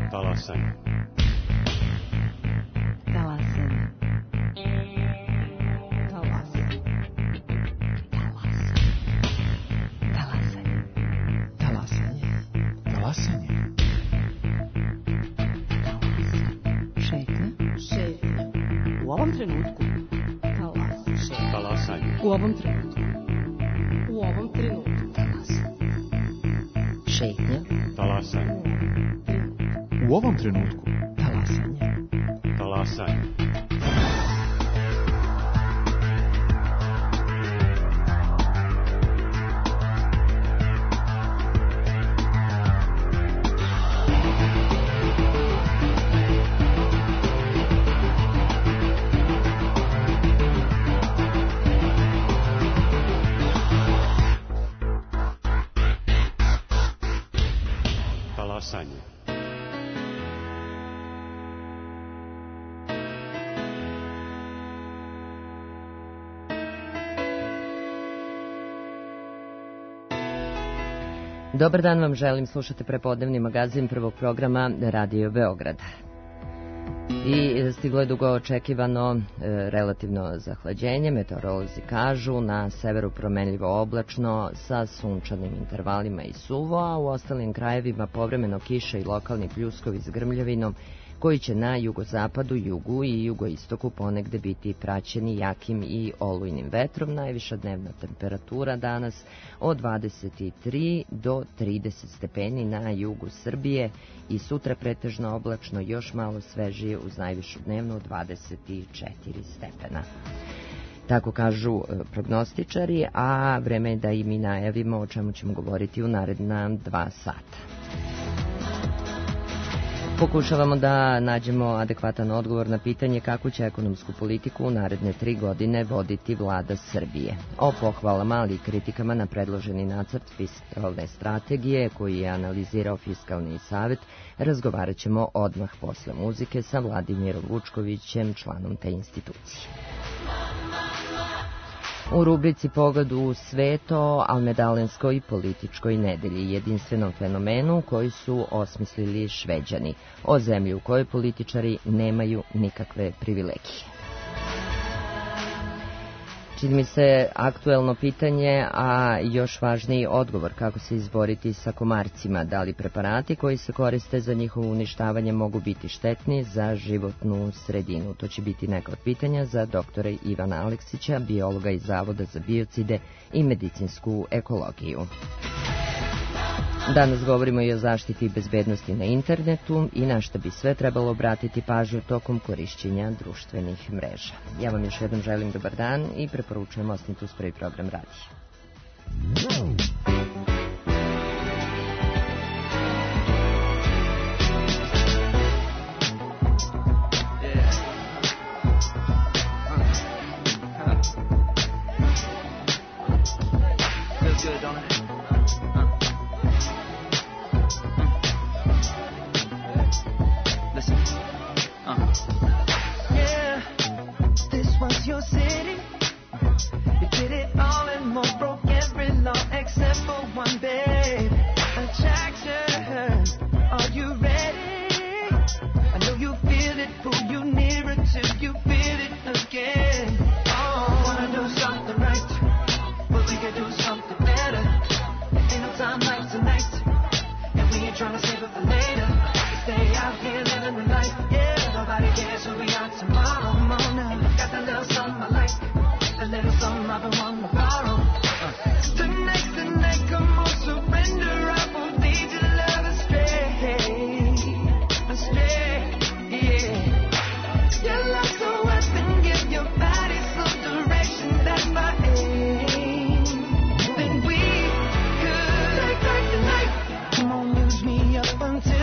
Talasanje. Talasanje. Talasanje. Talasanje. Talasanje. Talasanje. Šetnja. Šetnja. U ovom trenutku. Talasanje. U ovom trenutku. U ovom trenutku. Šetnja. Talasanje. U ovom trenutku. Talasanje. Talasanje. Talasanje. Dobar dan vam želim, slušate prepodnevni magazin prvog programa Radio Beograd. I stiglo je dugo očekivano relativno zahlađenje, meteorolozi kažu, na severu promenljivo oblačno sa sunčanim intervalima i suvo, a u ostalim krajevima povremeno kiša i lokalni pljuskovi s grmljavinom koji će na jugozapadu, jugu i jugoistoku ponegde biti praćeni jakim i olujnim vetrom. Najviša dnevna temperatura danas od 23 do 30 stepeni na jugu Srbije i sutra pretežno oblačno, još malo svežije uz najvišu dnevnu od 24 stepena. Tako kažu prognostičari, a vreme je da i mi najavimo o čemu ćemo govoriti u naredna 2 sata. Pokušavamo da nađemo adekvatan odgovor na pitanje kako će ekonomsku politiku u naredne 3 godine voditi vlada Srbije. O pohvalama, ali i kritikama na predloženi nacrt fiskalne strategije koji je analizirao Fiskalni savet razgovarat ćemo odmah posle muzike sa Vladimirom Vučkovićem, članom te institucije. U rubrici Pogled u sveto, almedalenskoj političkoj nedelji, jedinstvenom fenomenu koji su osmislili Šveđani, o zemlji u kojoj političari nemaju nikakve privilegije. Čini mi se aktuelno pitanje, a još važniji odgovor kako se izboriti sa komarcima, da li preparati koji se koriste za njihovo uništavanje mogu biti štetni za životnu sredinu. To će biti neka od pitanja za doktora Ivana Aleksića, biologa iz Zavoda za biocide i medicinsku ekologiju. Danas govorimo i o zaštiti i bezbednosti na internetu i na što bi sve trebalo obratiti pažnju tokom korišćenja društvenih mreža. Ja vam još jednom želim dobar dan i preporučujem ostanite uz prvi program radija. Until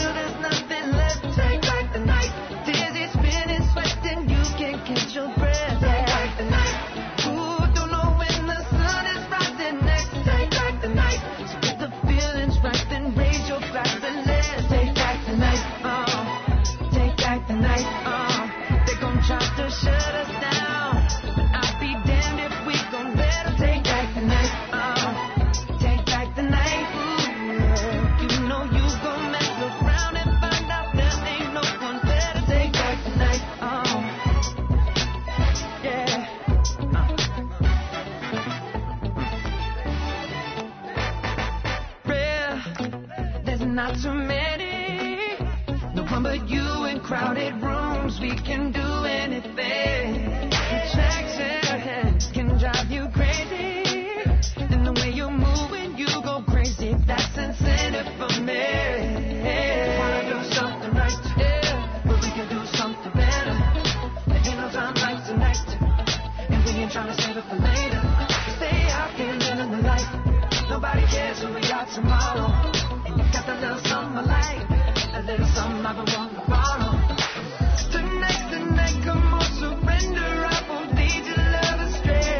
not too many. No one but you in crowded rooms. We can do anything. Attraction can drive you crazy, and the way you move when you go crazy, that's incentive for me. Wanna do something right, yeah, but we can do something better. There ain't no time like tonight, and we ain't trying to save it for later. Stay out here living the life. Nobody cares who we are tomorrow. Got that little something I like, a little something I've been wanting to borrow. Tonight, come on, surrender. I won't lead your love astray,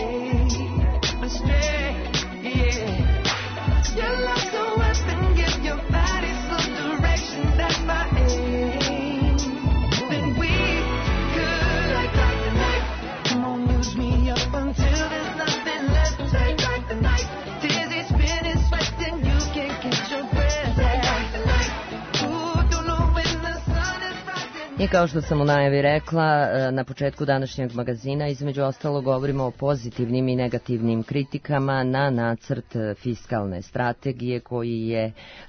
yeah. Your love's a weapon, give your body some direction. That's my aim. Then we could like the night. Come on, use me up until there's nothing left. Take like the night. Dizzy, spinning, sweating, you can't get your breath. Like the night. Ooh, don't know when the sun is rising. I kao što sam u najavi rekla, na početku današnjeg magazina, između ostalo govorimo o pozitivnim i negativnim kritikama na nacrt fiskalne strategije koji je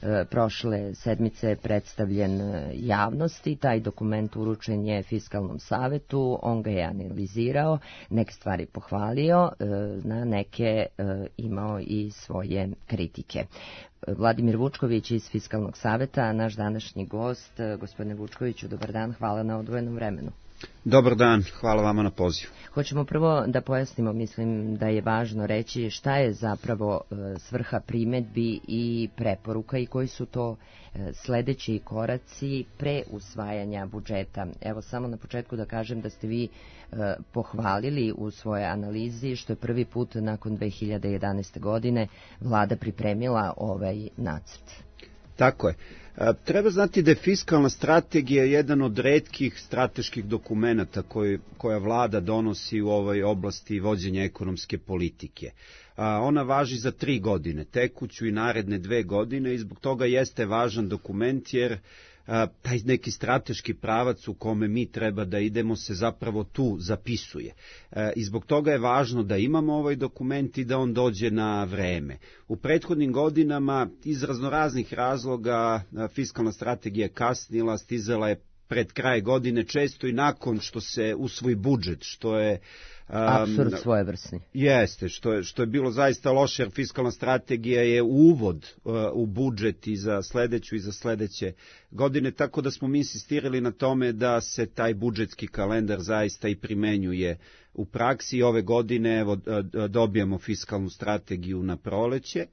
prošle sedmice predstavljen javnosti. Taj dokument uručen je Fiskalnom savetu, on ga je analizirao, neke stvari pohvalio, na neke imao i svoje kritike. Vladimir Vučković iz Fiskalnog saveta, naš današnji gost. Gospodine Vučkoviću, dobar dan, hvala na odvojenom vremenu. Dobar dan, hvala vama na pozivu. Hoćemo prvo da pojasnimo, mislim da je važno reći šta je zapravo svrha primedbi i preporuka i koji su to sledeći koraci pre usvajanja budžeta. Evo samo na početku da kažem da ste vi pohvalili u svojoj analizi što je prvi put nakon 2011. godine vlada pripremila ovaj nacrt. Tako je. Treba znati da je fiskalna strategija jedan od retkih strateških dokumenata koja vlada donosi u ovoj oblasti vođenja ekonomske politike. Ona važi za 3 godine, tekuću i naredne 2 godine, i zbog toga jeste važan dokument jer taj neki strateški pravac u kome mi treba da idemo se zapravo tu zapisuje. I zbog toga je važno da imamo ovaj dokument i da on dođe na vreme. U prethodnim godinama iz raznoraznih razloga fiskalna strategija kasnila, stizala je pred kraj godine, često i nakon što se usvoji budžet, što je apsurd svojevrsni. Jeste, što je bilo zaista loše, jer fiskalna strategija je uvod u budžet i za sledeću i za sledeće godine, tako da smo mi insistirali na tome da se taj budžetski kalendar zaista i primenjuje u praksi. Ove godine evo, dobijamo fiskalnu strategiju na proleće.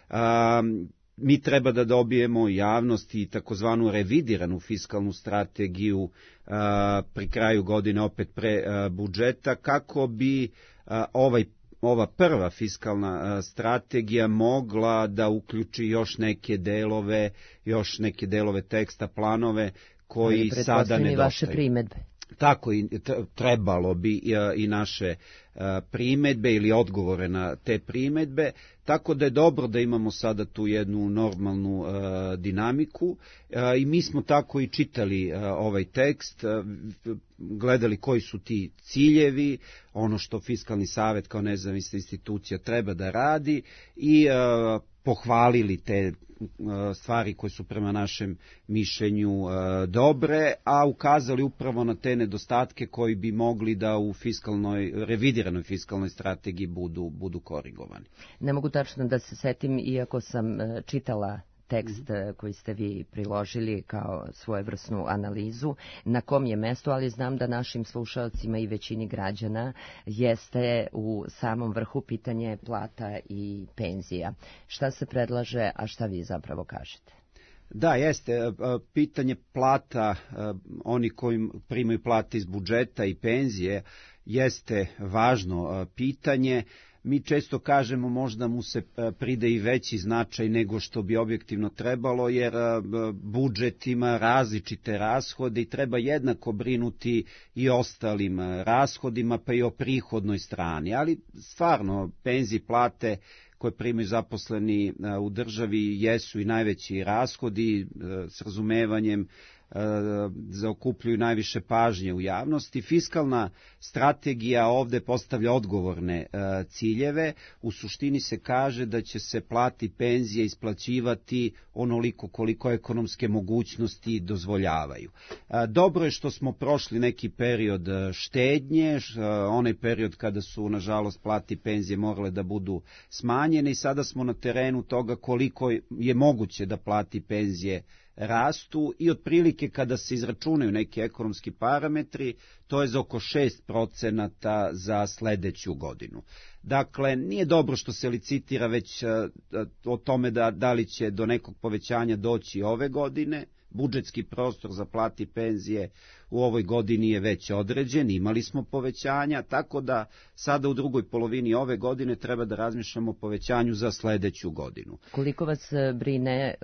Mi treba da dobijemo javnost i takozvanu revidiranu fiskalnu strategiju pri kraju godine, opet pre budžeta, kako bi ova prva fiskalna strategija mogla da uključi još neke delove teksta, planove koji sada nedostaju. Vaše primedbe. Tako i trebalo bi i naše primedbe ili odgovore na te primedbe, tako da je dobro da imamo sada tu jednu normalnu dinamiku i mi smo tako i čitali ovaj tekst, gledali koji su ti ciljevi, ono što Fiskalni savet kao nezavisna institucija treba da radi i pohvalili te stvari koje su prema našem mišljenju dobre, a ukazali upravo na te nedostatke koji bi mogli da u revidiranoj fiskalnoj strategiji budu korigovani. Ne mogu tačno da se setim, iako sam čitala tekst koji ste vi priložili kao svojevrsnu analizu, na kom je mestu, ali znam da našim slušalcima i većini građana jeste u samom vrhu pitanje plata i penzija. Šta se predlaže, a šta vi zapravo kažete? Da, jeste. Pitanje plata, oni koji primaju plate iz budžeta i penzije, jeste važno pitanje. Mi često kažemo možda mu se pride i veći značaj nego što bi objektivno trebalo, jer budžet ima različite rashode i treba jednako brinuti i ostalim rashodima, pa i o prihodnoj strani. Ali stvarno, penzije, plate koje primaju zaposleni u državi jesu i najveći rashodi, s razumevanjem zaokupljuju najviše pažnje u javnosti. Fiskalna strategija ovde postavlja odgovorne ciljeve. U suštini se kaže da će se plate i penzije isplaćivati onoliko koliko ekonomske mogućnosti dozvoljavaju. Dobro je što smo prošli neki period štednje, onaj period kada su, nažalost, plate i penzije morale da budu smanjene i sada smo na terenu toga koliko je moguće da plate i penzije rastu i otprilike kada se izračunaju neki ekonomski parametri, to je za oko 6% za sledeću godinu. Dakle, nije dobro što se licitira već o tome da li će do nekog povećanja doći ove godine. Budžetski prostor za plate i penzije u ovoj godini je već određen, imali smo povećanja, tako da sada u drugoj polovini ove godine treba da razmišljamo o povećanju za sledeću godinu. Koliko vas brine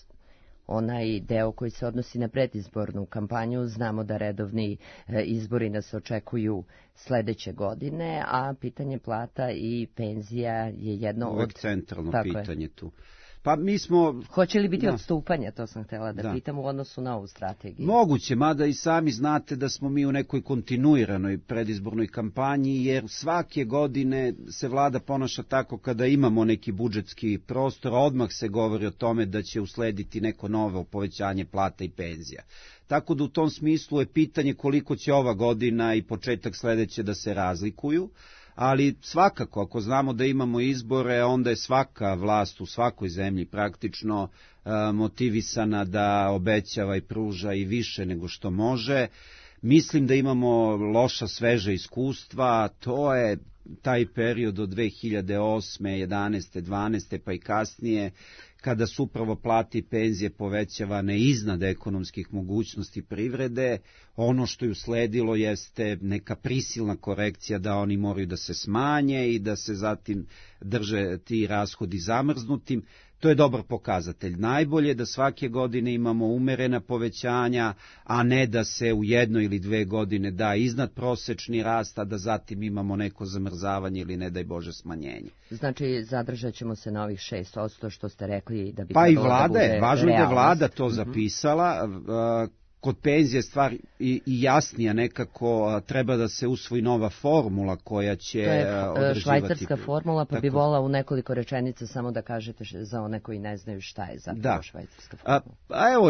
onaj deo koji se odnosi na predizbornu kampanju? Znamo da redovni izbori nas očekuju sledeće godine, a pitanje plata i penzija je jedno uvek od... centralno pitanje je. tu. Pa mi smo... Hoće li biti odstupanja, to sam htjela da pitam, u odnosu na ovu strategiju? Moguće, mada i sami znate da smo mi u nekoj kontinuiranoj predizbornoj kampanji, jer svake godine se vlada ponaša tako kada imamo neki budžetski prostor, odmah se govori o tome da će uslediti neko novo povećanje plata i penzija. Tako da u tom smislu je pitanje koliko će ova godina i početak sledeće da se razlikuju, ali svakako, ako znamo da imamo izbore, onda je svaka vlast u svakoj zemlji praktično motivisana da obećava i pruža i više nego što može. Mislim da imamo loša, sveža iskustva, to je taj period od 2008. 11. 12. pa i kasnije, kada su upravo plate i penzije povećavane iznad ekonomskih mogućnosti privrede, ono što je usledilo jeste neka prisilna korekcija da oni moraju da se smanje i da se zatim drže ti rashodi zamrznutim. To je dobar pokazatelj. Najbolje je da svake godine imamo umerena povećanja, a ne da se u 1 ili 2 godine da iznad prosečni rast, a da zatim imamo neko zamrzavanje ili ne daj Bože smanjenje. Znači, zadržat ćemo se na ovih 6%, što ste rekli da bi pa trebalo i vlada da bude realnost. Važno je da vlada to zapisala. Kod penzije stvar i jasnija nekako, treba da se usvoji nova formula koja će određivati... To je švajcarska formula, pa bi volila u nekoliko rečenica samo da kažete za one koji ne znaju šta je zapravo švajcarska formula. A evo,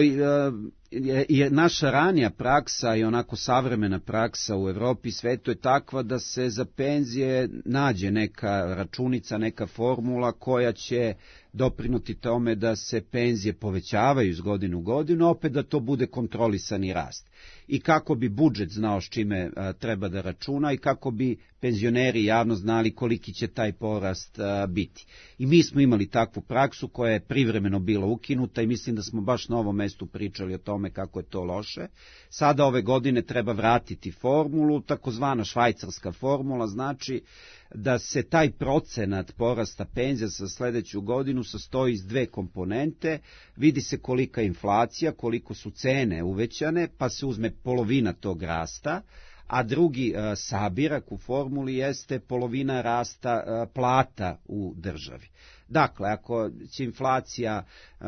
je naša ranija praksa i onako savremena praksa u Evropi i svetu je takva da se za penzije nađe neka računica, neka formula koja će doprinuti tome da se penzije povećavaju iz godine u godinu, opet da to bude kontrolisani rast. I kako bi budžet znao s čime treba da računa i kako bi penzioneri javno znali koliki će taj porast biti. I mi smo imali takvu praksu koja je privremeno bila ukinuta i mislim da smo baš na ovom mestu pričali o tome kako je to loše. Sada ove godine treba vratiti formulu, takozvana švajcarska formula, znači da se taj procenat porasta penzija za sledeću godinu sastoji iz 2 komponente, vidi se kolika je inflacija, koliko su cene uvećane, pa se uzme polovina tog rasta, a drugi sabirak u formuli jeste polovina rasta plata u državi. Dakle, ako će inflacija,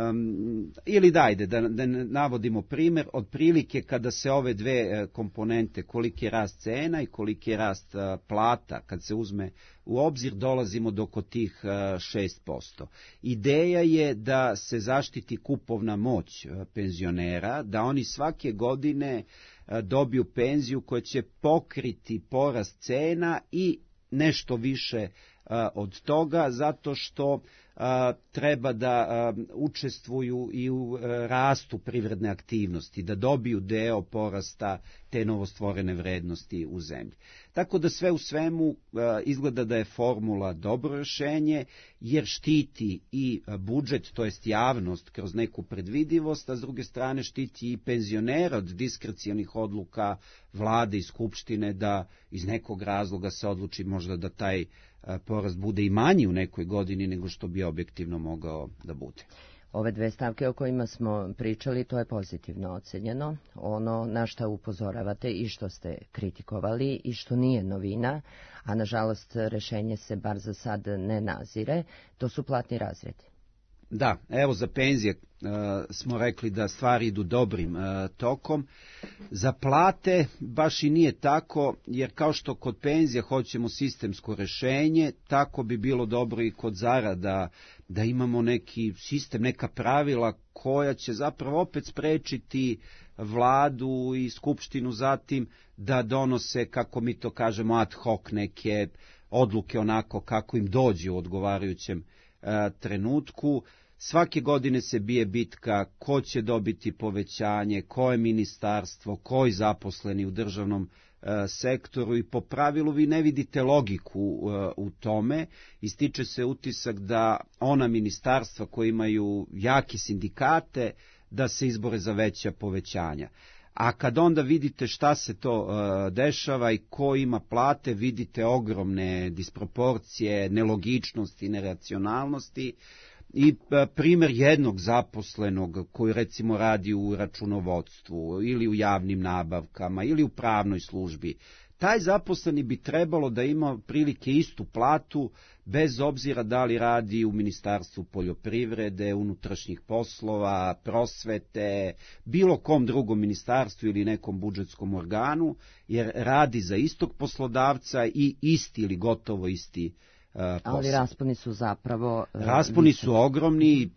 ili dajde da navodimo primjer, otprilike kada se ove 2 komponente, koliki je rast cena i koliki je rast plata, kad se uzme u obzir, dolazimo do oko tih 6%. Ideja je da se zaštiti kupovna moć penzionera, da oni svake godine dobiju penziju koja će pokriti porast cena i nešto više od toga, zato što treba da učestvuju i u rastu privredne aktivnosti, da dobiju deo porasta te novostvorene vrednosti u zemlji. Tako da sve u svemu izgleda da je formula dobro rešenje, jer štiti i budžet, to jest javnost, kroz neku predvidivost, a s druge strane štiti i penzionera od diskrecijalnih odluka vlade i skupštine da iz nekog razloga se odluči možda da taj porast bude i manji u nekoj godini nego što bi objektivno mogao da bude. Ove 2 stavke o kojima smo pričali, to je pozitivno ocenjeno. Ono na šta upozoravate i što ste kritikovali i što nije novina, a nažalost rešenje se bar za sad ne nazire, to su platni razredi. Da, evo za penzije smo rekli da stvari idu dobrim tokom. Za plate baš i nije tako, jer kao što kod penzija hoćemo sistemsko rešenje, tako bi bilo dobro i kod zarada da imamo neki sistem, neka pravila koja će zapravo opet sprečiti vladu i skupštinu zatim da donose, kako mi to kažemo, ad hoc neke odluke onako kako im dođe u odgovarajućem trenutku. Svake godine se bije bitka ko će dobiti povećanje, koje ministarstvo, koji zaposleni u državnom sektoru i po pravilu vi ne vidite logiku u tome. Ističe se utisak da ona ministarstva koji imaju jaki sindikate da se izbore za veća povećanja. A kad onda vidite šta se to dešava i ko ima plate, vidite ogromne disproporcije, nelogičnosti, neracionalnosti. I primjer jednog zaposlenog koji recimo radi u računovodstvu ili u javnim nabavkama ili u pravnoj službi, taj zaposleni bi trebalo da ima prilike istu platu bez obzira da li radi u Ministarstvu poljoprivrede, unutrašnjih poslova, prosvete, bilo kom drugom ministarstvu ili nekom budžetskom organu, jer radi za istog poslodavca i isti ili gotovo isti posao. Ali rasponi su zapravo... Rasponi su ogromni,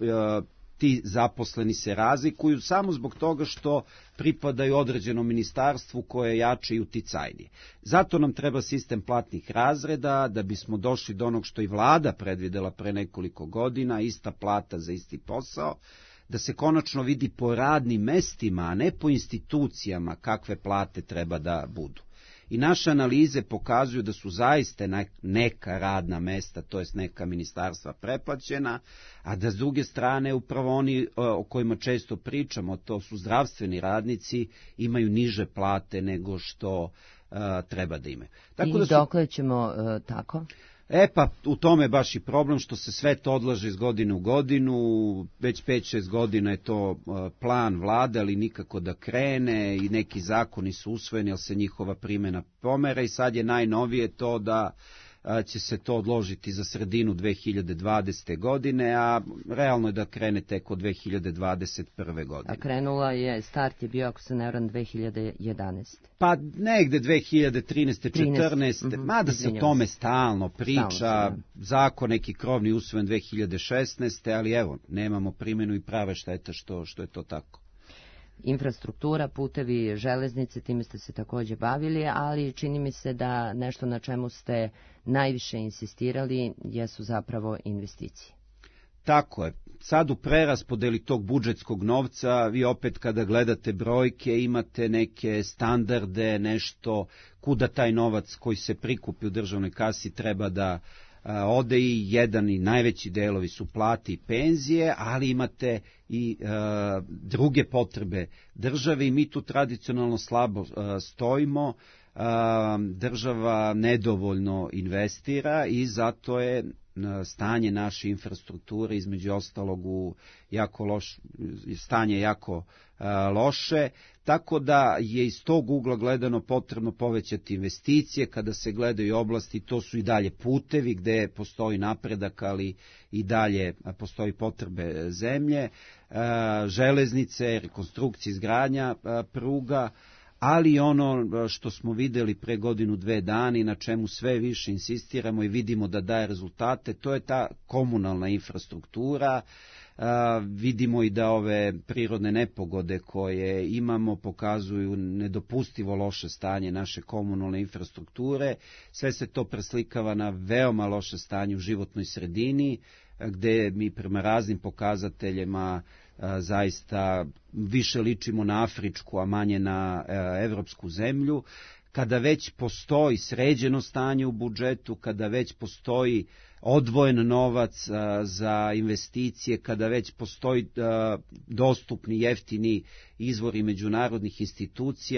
ti zaposleni se razlikuju samo zbog toga što pripadaju određenom ministarstvu koje je jače i uticajnije. Zato nam treba sistem platnih razreda, da bismo došli do onog što i vlada predvidela pre nekoliko godina, ista plata za isti posao, da se konačno vidi po radnim mestima, a ne po institucijama kakve plate treba da budu. I naše analize pokazuju da su zaista neka radna mesta, to jest neka ministarstva preplaćena, a da s druge strane upravo oni o kojima često pričamo, to su zdravstveni radnici, imaju niže plate nego što treba da imaju. Tako da su... dokle ćemo tako? Pa u tome je baš i problem što se sve to odlaže iz godine u godinu, već 5-6 godina je to plan vlade, ali nikako da krene i neki zakoni su usvojeni, ali se njihova primjena pomera i sad je najnovije to da će se to odložiti za sredinu 2020. godine, a realno je da krene tek od 2021. godine. A krenula je, start je bio, ako se ne varam, 2011. Pa negde 2013. 14. Mada se o tome stalno priča, zakon neki krovni usvojen 2016. ali evo, nemamo primjenu i prave šteta što je to tako. Infrastruktura, putevi, železnice, time ste se takođe bavili, ali čini mi se da nešto na čemu ste najviše insistirali jesu zapravo investicije. Tako je. Sad u preraspodeli tog budžetskog novca, vi opet kada gledate brojke imate neke standarde, nešto kuda taj novac koji se prikupi u državnoj kasi treba da ode i jedan i najveći delovi su plate i penzije, ali imate i druge potrebe države i mi tu tradicionalno slabo stojimo, država nedovoljno investira i zato je stanje naše infrastrukture između ostalog stanje jako loše, tako da je iz tog ugla gledano potrebno povećati investicije. Kada se gledaju oblasti, to su i dalje putevi gde postoji napredak, ali i dalje postoji potrebe zemlje, železnice, rekonstrukcija, izgradnja pruga, ali ono što smo videli pre godinu, 2 dana i na čemu sve više insistiramo i vidimo da daje rezultate, to je ta komunalna infrastruktura. Vidimo i da ove prirodne nepogode koje imamo pokazuju nedopustivo loše stanje naše komunalne infrastrukture. Sve se to preslikava na veoma loše stanje u životnoj sredini, gde mi prema raznim pokazateljima zaista više ličimo na afričku, a manje na evropsku zemlju. Kada već postoji sređeno stanje u budžetu, kada već postoji odvojen novac za investicije, kada već postoji dostupni jeftini izvori međunarodnih institucija,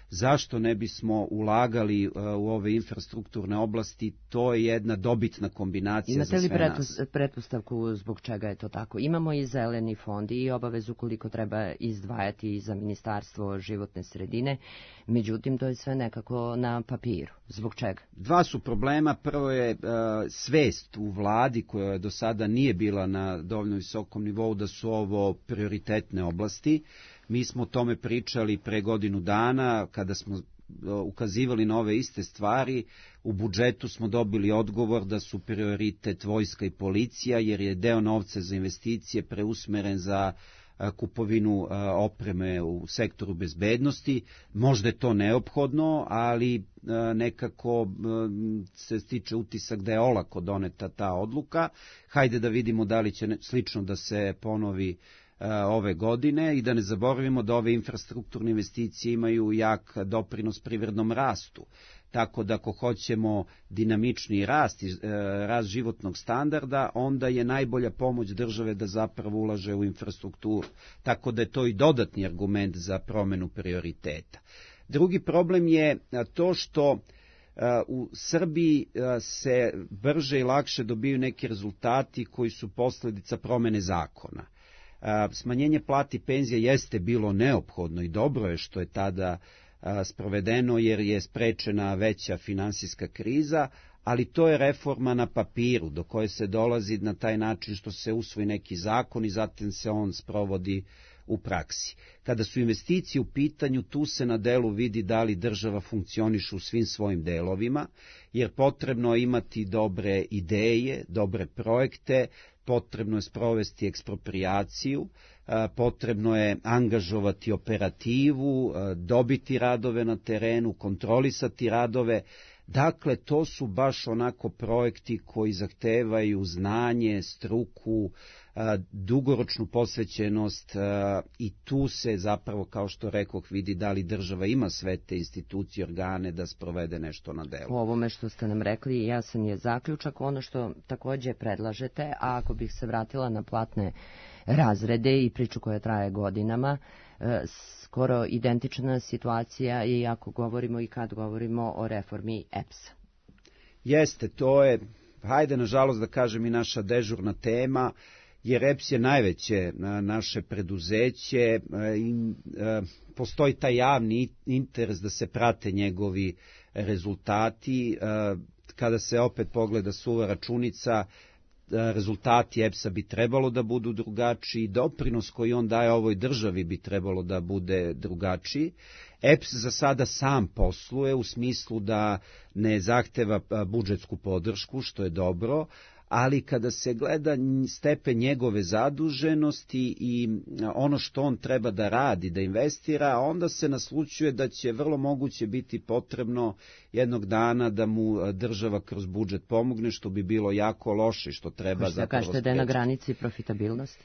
zašto ne bismo ulagali u ove infrastrukturne oblasti, to je jedna dobitna kombinacija za sve nas. Imate li pretpostavku zbog čega je to tako? Imamo i zeleni fond i obavezu koliko treba izdvajati za Ministarstvo životne sredine, međutim to je sve nekako na papiru. Zbog čega? Dva su problema. Prvo je svest u vladi koja do sada nije bila na dovoljno visokom nivou da su ovo prioritetne oblasti. Mi smo o tome pričali pre godinu dana kada smo ukazivali na ove iste stvari. U budžetu smo dobili odgovor da su prioritet vojska i policija, jer je deo novca za investicije preusmeren za kupovinu opreme u sektoru bezbednosti. Možda je to neophodno, ali nekako se stiče utisak da je olako doneta ta odluka. Hajde da vidimo da li će slično da se ponovi ove godine i da ne zaboravimo da ove infrastrukturne investicije imaju jak doprinos privrednom rastu. Tako da ako hoćemo dinamični rast i rast životnog standarda, onda je najbolja pomoć države da zapravo ulaže u infrastrukturu. Tako da je to i dodatni argument za promenu prioriteta. Drugi problem je to što u Srbiji se brže i lakše dobiju neki rezultati koji su posledica promene zakona. Smanjenje plati penzija jeste bilo neophodno i dobro je što je tada sprovedeno jer je sprečena veća finansijska kriza, ali to je reforma na papiru do koje se dolazi na taj način što se usvoji neki zakon i zatim se on sprovodi u praksi. Kada su investicije u pitanju, tu se na delu vidi da li država funkcioniše u svim svojim delovima, jer potrebno je imati dobre ideje, dobre projekte, potrebno je sprovesti eksproprijaciju, potrebno je angažovati operativu, dobiti radove na terenu, kontrolisati radove. Dakle, to su baš onako projekti koji zahtevaju znanje, struku, dugoročnu posvećenost i tu se zapravo, kao što rekoh, vidi da li država ima sve te institucije, organe da sprovede nešto na delu. U ovome što ste nam rekli jasan je zaključak. Ono što takođe predlažete, a ako bih se vratila na platne razrede i priču koja traje godinama, skoro identična situacija i ako govorimo i kad govorimo o reformi EPS-a. Jeste, to je, hajde nažalost da kažem i naša dežurna tema, jer EPS je najveće naše preduzeće i postoji taj javni interes da se prate njegovi rezultati. Kada se opet pogleda suva računica, rezultati EPS-a bi trebalo da budu drugačiji, doprinos koji on daje ovoj državi bi trebalo da bude drugačiji. EPS za sada sam posluje u smislu da ne zahteva budžetsku podršku, što je dobro, ali kada se gleda stepen njegove zaduženosti i ono što on treba da radi, da investira, onda se naslućuje da će vrlo moguće biti potrebno jednog dana da mu država kroz budžet pomogne, što bi bilo jako loše, što treba zapravo... Kažete da je na granici profitabilnosti?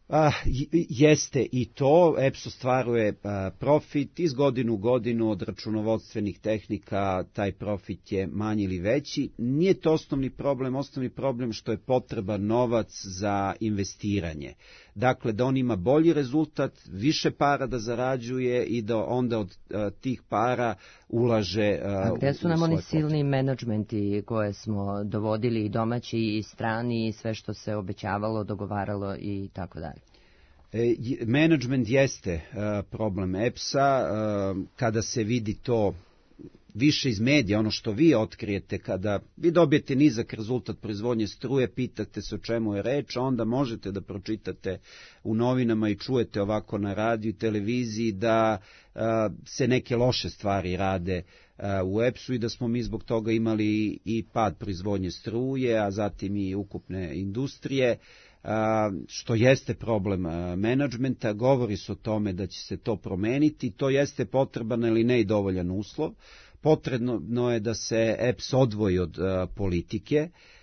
Jeste i to, EPS ostvaruje profit iz godinu u godinu od računovodstvenih tehnika, taj profit je manji ili veći. Nije to osnovni problem što je potreban novac za investiranje. Dakle, da on ima bolji rezultat, više para da zarađuje i da onda od tih para ulaže A gde su nam oni silni menadžmenti koje smo dovodili i domaći i strani i sve što se obećavalo, dogovaralo i tako dalje? Menadžment jeste problem EPS-a, kada se vidi to više iz medija, ono što vi otkrijete, kada vi dobijete nizak rezultat proizvodnje struje, pitate se o čemu je reč, onda možete da pročitate u novinama i čujete ovako na radiju i televiziji da se neke loše stvari rade u EPS-u i da smo mi zbog toga imali i pad proizvodnje struje, a zatim i ukupne industrije, što jeste problem menadžmenta. Govori se o tome da će se to promeniti, to jeste potreban ili ne i dovoljan uslov. Potrebno je da se EPS odvoji od politike,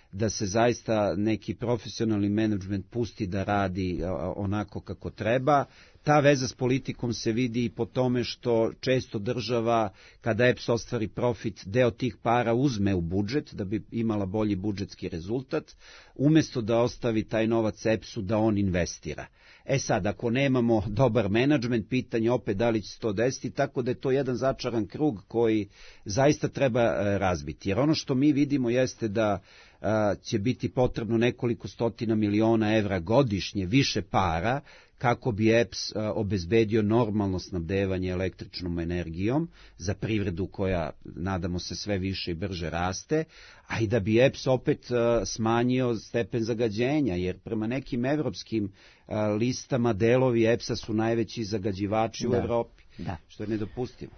da se zaista neki profesionalni menadžment pusti da radi onako kako treba. Ta veza s politikom se vidi i po tome što često država, kada EPS ostvari profit, deo tih para uzme u budžet da bi imala bolji budžetski rezultat, umjesto da ostavi taj novac EPS-u da on investira. Sad, ako nemamo dobar menadžment, pitanje opet da li će se to desiti, tako da je to jedan začaran krug koji zaista treba razbiti. Jer ono što mi vidimo jeste da će biti potrebno nekoliko stotina miliona evra godišnje više para kako bi EPS obezbedio normalno snabdevanje električnom energijom za privredu koja, nadamo se, sve više i brže raste, a i da bi EPS opet smanjio stepen zagađenja, jer prema nekim evropskim listama delovi EPS-a su najveći zagađivači u Evropi, što je nedopustivo.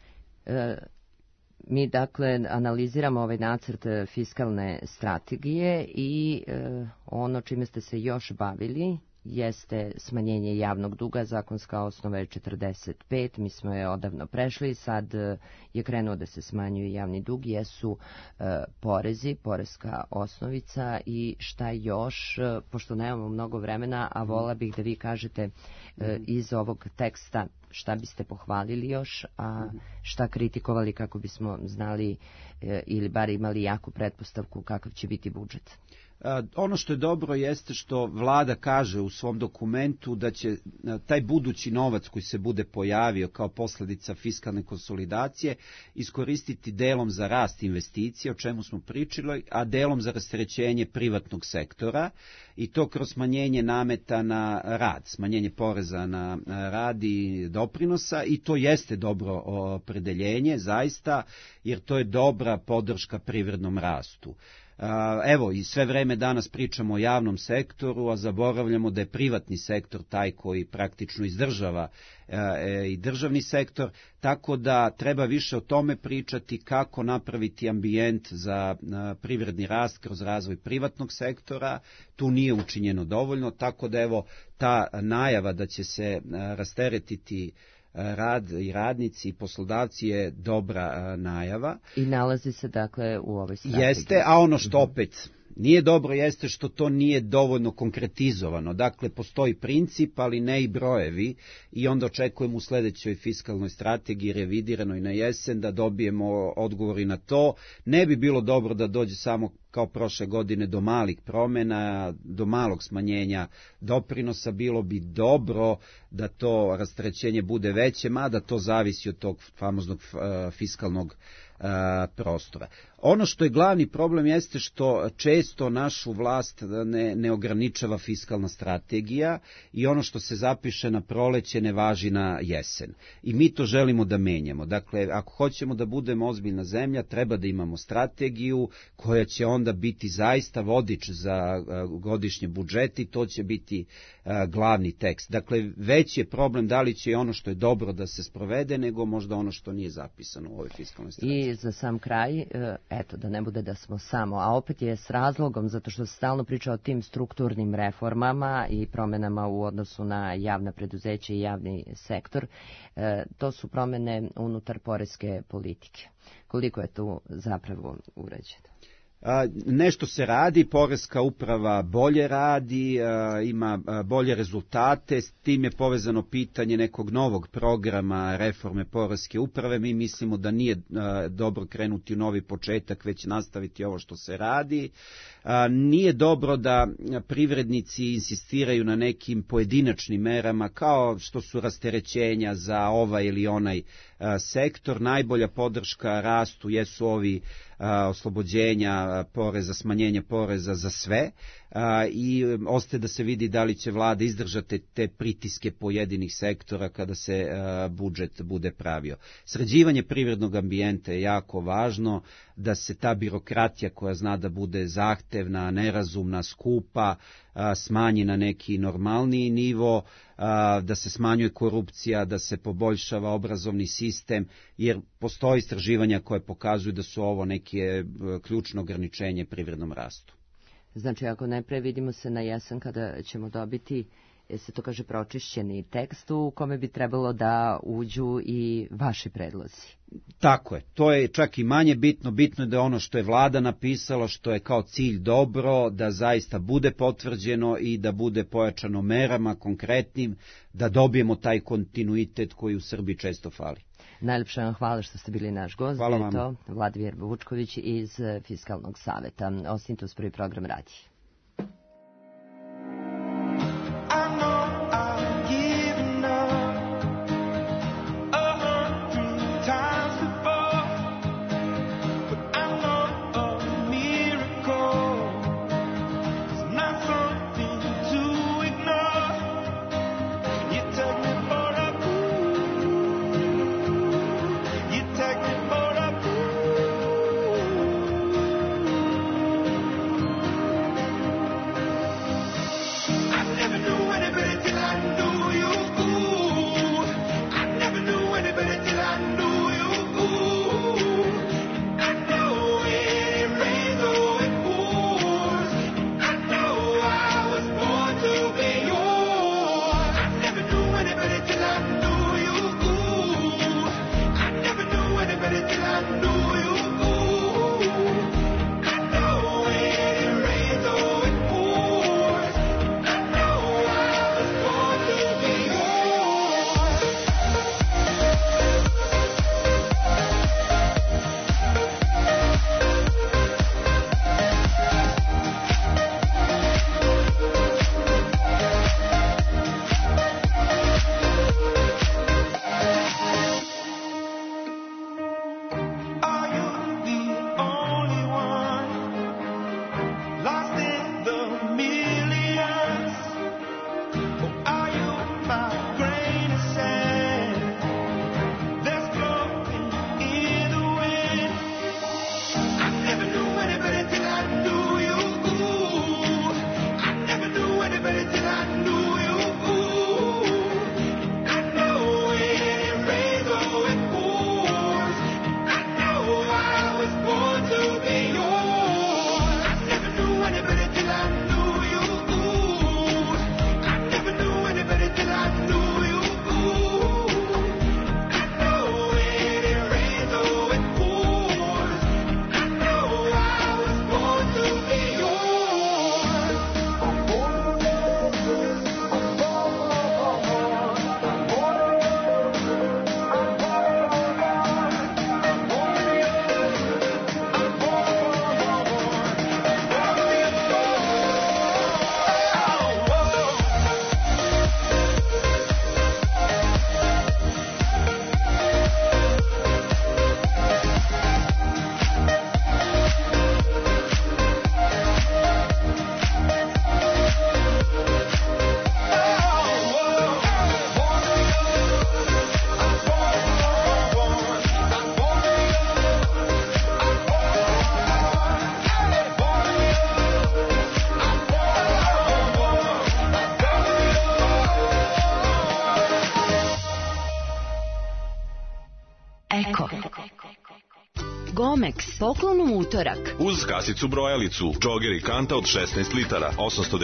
Mi dakle analiziramo ovaj nacrt fiskalne strategije i ono čime ste se još bavili jeste smanjenje javnog duga, zakonska osnova je 45, mi smo je odavno prešli, sad je krenuo da se smanjuje javni dug, jesu porezi, poreska osnovica i šta još, pošto nemamo mnogo vremena, a vola bih da vi kažete iz ovog teksta šta biste pohvalili još, a šta kritikovali kako bismo znali ili bar imali jaku pretpostavku kakav će biti budžet. Ono što je dobro jeste što vlada kaže u svom dokumentu da će taj budući novac koji se bude pojavio kao posljedica fiskalne konsolidacije iskoristiti delom za rast investicija, o čemu smo pričali, a delom za rasterećenje privatnog sektora i to kroz smanjenje nameta na rad, smanjenje poreza na rad i doprinosa, i to jeste dobro opredeljenje zaista, jer to je dobra podrška privrednom rastu. Evo, i sve vreme danas pričamo o javnom sektoru, a zaboravljamo da je privatni sektor taj koji praktično izdržava i državni sektor, tako da treba više o tome pričati kako napraviti ambijent za privredni rast kroz razvoj privatnog sektora. Tu nije učinjeno dovoljno, tako da evo ta najava da će se rasteretiti rad i radnici i poslodavci je dobra najava. I nalazi se dakle u ovoj strategiji. Jeste, a ono što opet nije dobro jeste što to nije dovoljno konkretizovano. Dakle, postoji princip, ali ne i brojevi, i onda očekujemo u sljedećoj fiskalnoj strategiji, revidiranoj na jesen, da dobijemo odgovori na to. Ne bi bilo dobro da dođe samo kao prošle godine do malih promjena, do malog smanjenja doprinosa. Bilo bi dobro da to rasterećenje bude veće, mada to zavisi od tog famoznog fiskalnog prostora. Ono što je glavni problem jeste što često našu vlast ne ograničava fiskalna strategija i ono što se zapiše na proleće ne važi na jesen. I mi to želimo da menjamo. Dakle, ako hoćemo da budemo ozbiljna zemlja, treba da imamo strategiju koja će onda biti zaista vodič za godišnje budžete i to će biti glavni tekst. Dakle, veći je problem da li će ono što je dobro da se sprovede, nego možda ono što nije zapisano u ovoj fiskalnoj strategiji. I za sam kraj, eto, da ne bude da smo samo, a opet je s razlogom, zato što se stalno priča o tim strukturnim reformama i promjenama u odnosu na javna preduzeća i javni sektor, to su promjene unutar poreske politike. Koliko je tu zapravo urađeno? Nešto se radi, poreska uprava bolje radi, ima bolje rezultate, s tim je povezano pitanje nekog novog programa reforme poreske uprave. Mi mislimo da nije dobro krenuti u novi početak, već nastaviti ovo što se radi. Nije dobro da privrednici insistiraju na nekim pojedinačnim merama kao što su rasterećenja za ovaj ili onaj sektor. Najbolja podrška rastu jesu ovi oslobođenja poreza, smanjenja poreza za sve, i ostaje da se vidi da li će vlada izdržati te pritiske pojedinih sektora kada se budžet bude pravio. Sređivanje privrednog ambijenta je jako važno, da se ta birokratija koja zna da bude zahtevna, nerazumna, skupa, smanji na neki normalniji nivo, da se smanjuje korupcija, da se poboljšava obrazovni sistem, jer postoji istraživanja koje pokazuju da su ovo neke ključno ograničenje privrednom rastu. Znači, ako najpre vidimo se na jesen kada ćemo dobiti se to kaže pročišćeni tekst u kome bi trebalo da uđu i vaši predlozi. Tako je, to je čak i manje bitno, bitno je da ono što je vlada napisala, što je kao cilj dobro, da zaista bude potvrđeno i da bude pojačano merama konkretnim, da dobijemo taj kontinuitet koji u Srbiji često fali. Najlepša vam hvala što ste bili naš gost. Hvala vam. To Vladimir Vučković iz Fiskalnog saveta. Ostanite uz prvi program radija. Gomex, poklon u utorak. Uz kasicu brojalicu, džoger i kanta od 16 litara,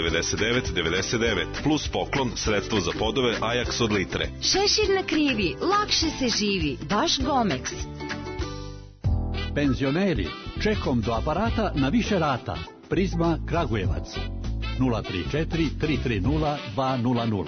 899,99, plus poklon, sredstvo za podove Ajax od litre. Šešir na krivi, lakše se živi, baš Gomex. Penzioneri, čekom do aparata na više rata. Prizma Kragujevac, 034 330 200.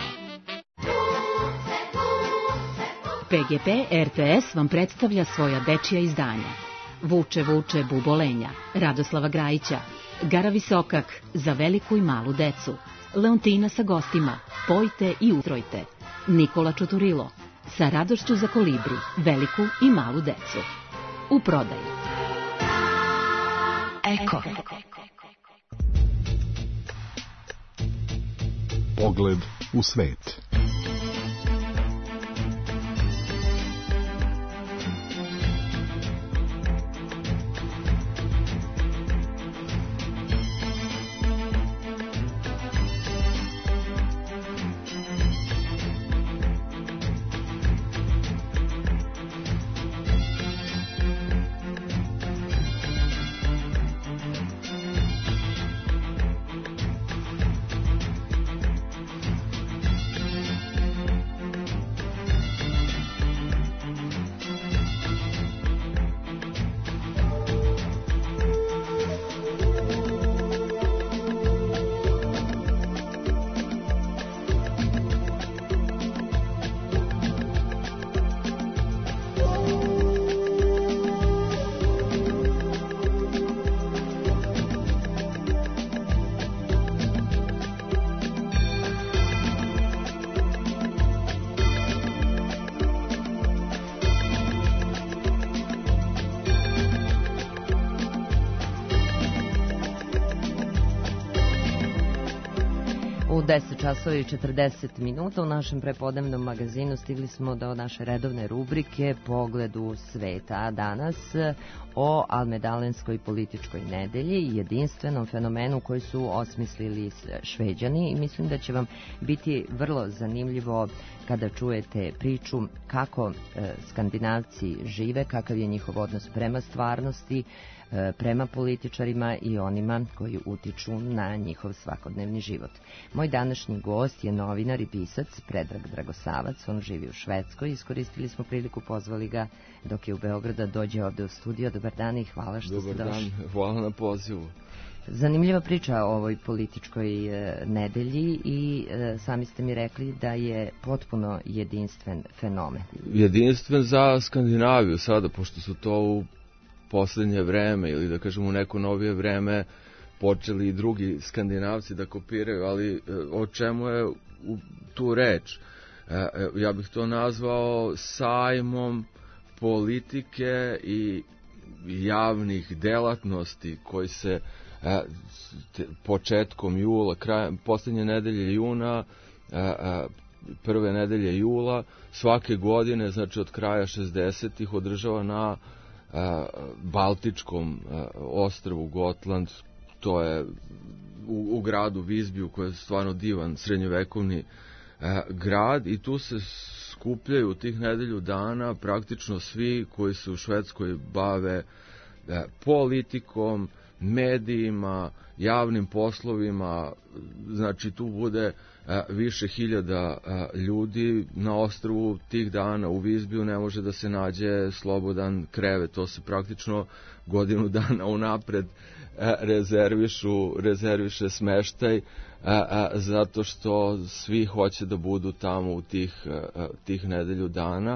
PGP RTS vam predstavlja svoja dečija izdanja. Vuče, vuče, bubolenja, Radoslava Grajića, Gara Visokak, za veliku i malu decu, Leontina sa gostima, Pojte i utrojte, Nikola Čuturilo, sa radošću za kolibri, veliku i malu decu. U prodaji. Eko. Pogled u svet. 10 časova i 40 minuta u našem prepodnevnom magazinu stigli smo do naše redovne rubrike Pogled u sveta, a danas o Almedalenskoj političkoj nedelji, jedinstvenom fenomenu koji su osmislili Šveđani, i mislim da će vam biti vrlo zanimljivo kada čujete priču kako Skandinavci žive, kakav je njihov odnos prema stvarnosti, prema političarima i onima koji utiču na njihov svakodnevni život. Moj današnji gost je novinar i pisac Predrag Dragosavac, on živi u Švedskoj. Iskoristili smo priliku, pozvali ga dok je u Beogradu, dođe ovde u studio. Dobar dan i hvala što ste došli. Dobar dan, hvala na pozivu. Zanimljiva priča o ovoj političkoj nedelji i sami ste mi rekli da je potpuno jedinstven fenomen. Jedinstven za Skandinaviju sada, pošto su to u poslednje vreme ili da kažemo u neko novije vreme počeli i drugi Skandinavci da kopiraju, ali o čemu je tu reč? Ja bih to nazvao sajmom politike i javnih delatnosti koji se početkom jula, poslednje nedelje juna, prve nedelje jula, svake godine, znači od kraja 60-ih, održava na Baltičkom ostrvu Gotland, to je u gradu Visbiju, koji je stvarno divan srednjovekovni grad, i tu se skupljaju tih nedelju dana praktično svi koji se u Švedskoj bave politikom, medijima, javnim poslovima. Znači tu bude više hiljada ljudi na ostrvu tih dana. U Visbiju ne može da se nađe slobodan krevet, to se praktično godinu dana unapred rezerviše smeštaj, zato što svi hoće da budu tamo u tih nedelju dana,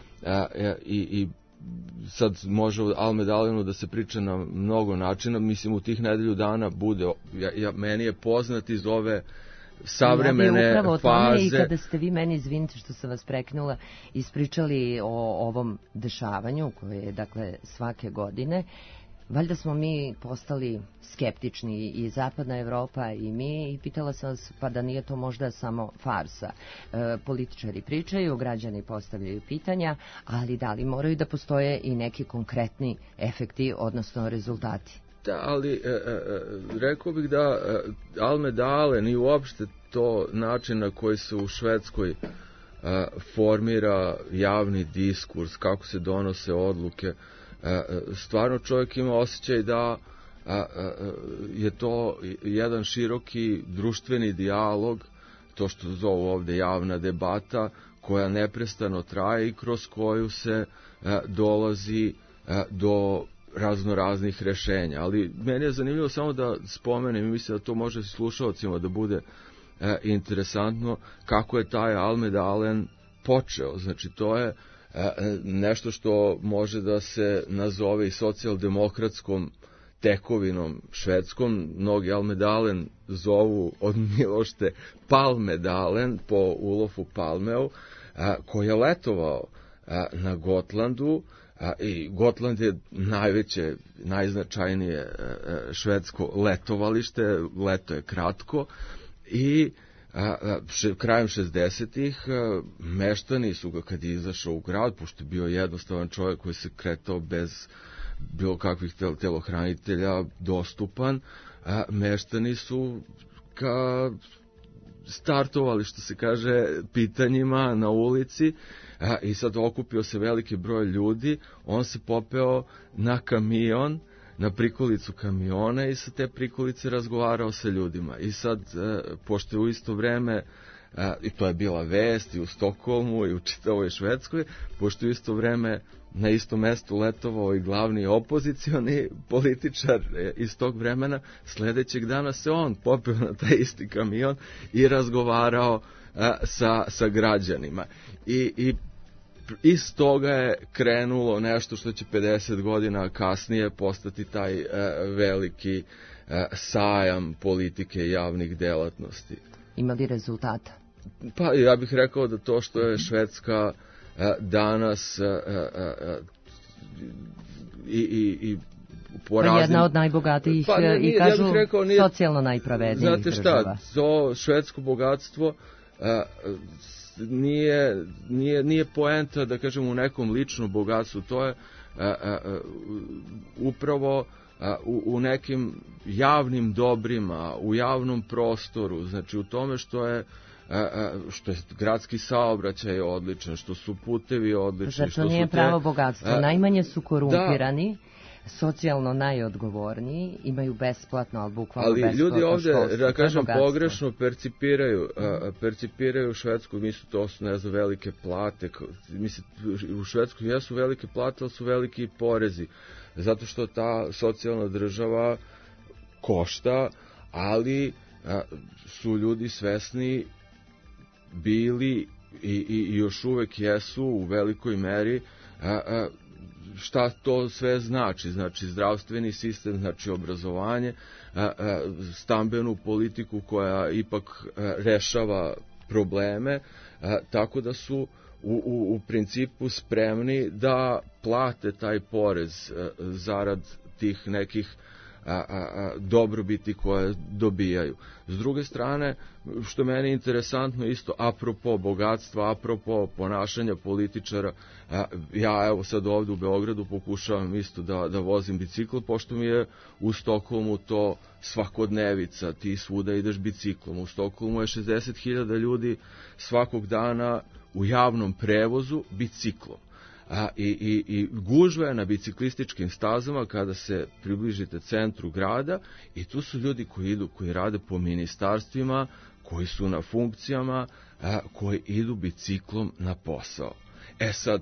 i sad može o Almedalenu da se priča na mnogo načina. Mislim, u tih nedelju dana bude, meni je poznat iz ove savremene upravo faze. Tome, i kada ste vi meni, izvinite što sam vas prekinula, ispričali o ovom dešavanju koje je, dakle, svake godine, valjda smo mi postali skeptični, i zapadna Evropa i mi, i pitala sam vas, pa da nije to možda samo farsa. Političari pričaju, građani postavljaju pitanja, ali da li moraju da postoje i neki konkretni efekti, odnosno rezultati? Da, ali rekao bih da Almedalen i uopšte to način na koji se u Švedskoj formira javni diskurs, kako se donose odluke, stvarno čovjek ima osjećaj da je to jedan široki društveni dijalog, to što zovu ovde javna debata, koja neprestano traje i kroz koju se dolazi do raznoraznih rešenja. Ali meni je zanimljivo samo da spomenem, i mislim da to može slušalcima da bude interesantno, kako je taj Almedalen počeo. Znači to je nešto što može da se nazove i socijaldemokratskom tekovinom švedskom. Mnogi Almedalen zovu od milošte Palmedalen po Ulofu Palmeu, koji je letovao na Gotlandu, i Gotland je najveće, najznačajnije švedsko letovalište, leto je kratko, i krajem 60-ih meštani su ga, kad je izašao u grad, pošto je bio jednostavan čovjek koji se kretao bez bilo kakvih telohranitelja dostupan, meštani su ga startovali, što se kaže, pitanjima na ulici, i sad okupio se veliki broj ljudi, on se popeo na kamion, na prikolicu kamiona, i sa te prikolice razgovarao sa ljudima. I sad, pošto je u isto vreme, i to je bila vest i u Stokholmu i u čitavoj Švedskoj, pošto je u isto vreme na istom mestu letovao i glavni opozicioni političar iz tog vremena, sledećeg dana se on popeo na taj isti kamion i razgovarao sa građanima. I iz toga je krenulo nešto što će 50 godina kasnije postati taj veliki sajam politike i javnih delatnosti. Ima li rezultata? Pa ja bih rekao da to što je Švedska danas i po raznim... jedna od najbogatijih i kažu socijalno najpravednijih država. Znate šta, to švedsko bogatstvo nije poenta, da kažem, u nekom ličnom bogatstvu, to je upravo u nekim javnim dobrima, u javnom prostoru, znači u tome što je gradski saobraćaj odličan, što su putevi odlični. Zato nije pravo bogatstvo. Najmanje su korumpirani, socijalno najodgovorniji, imaju besplatno, ali bukvalno besplatno školstvo. Ali ljudi ovde, da kažem, pogrešno percipiraju Švedsku, misle to su, ne znam, velike plate. Mislim, u Švedskoj jesu velike plate, ali su veliki porezi. Zato što ta socijalna država košta, ali su ljudi svesni bili i još uvek jesu u velikoj meri šta to sve znači. Znači zdravstveni sistem, znači obrazovanje, stambenu politiku koja ipak rešava probleme, tako da su u principu spremni da plate taj porez zarad tih nekih dobrobiti koje dobijaju. S druge strane, što meni je interesantno isto, apropo bogatstva, apropo ponašanja političara, ja evo sad ovdje u Beogradu pokušavam isto da vozim bicikl, pošto mi je u Stokholmu to svakodnevica, ti svuda ideš biciklom. U Stokholmu je 60.000 ljudi svakog dana u javnom prevozu biciklom. I gužva je na biciklističkim stazama kada se približite centru grada i tu su ljudi koji rade po ministarstvima, koji su na funkcijama, koji idu biciklom na posao. Sad,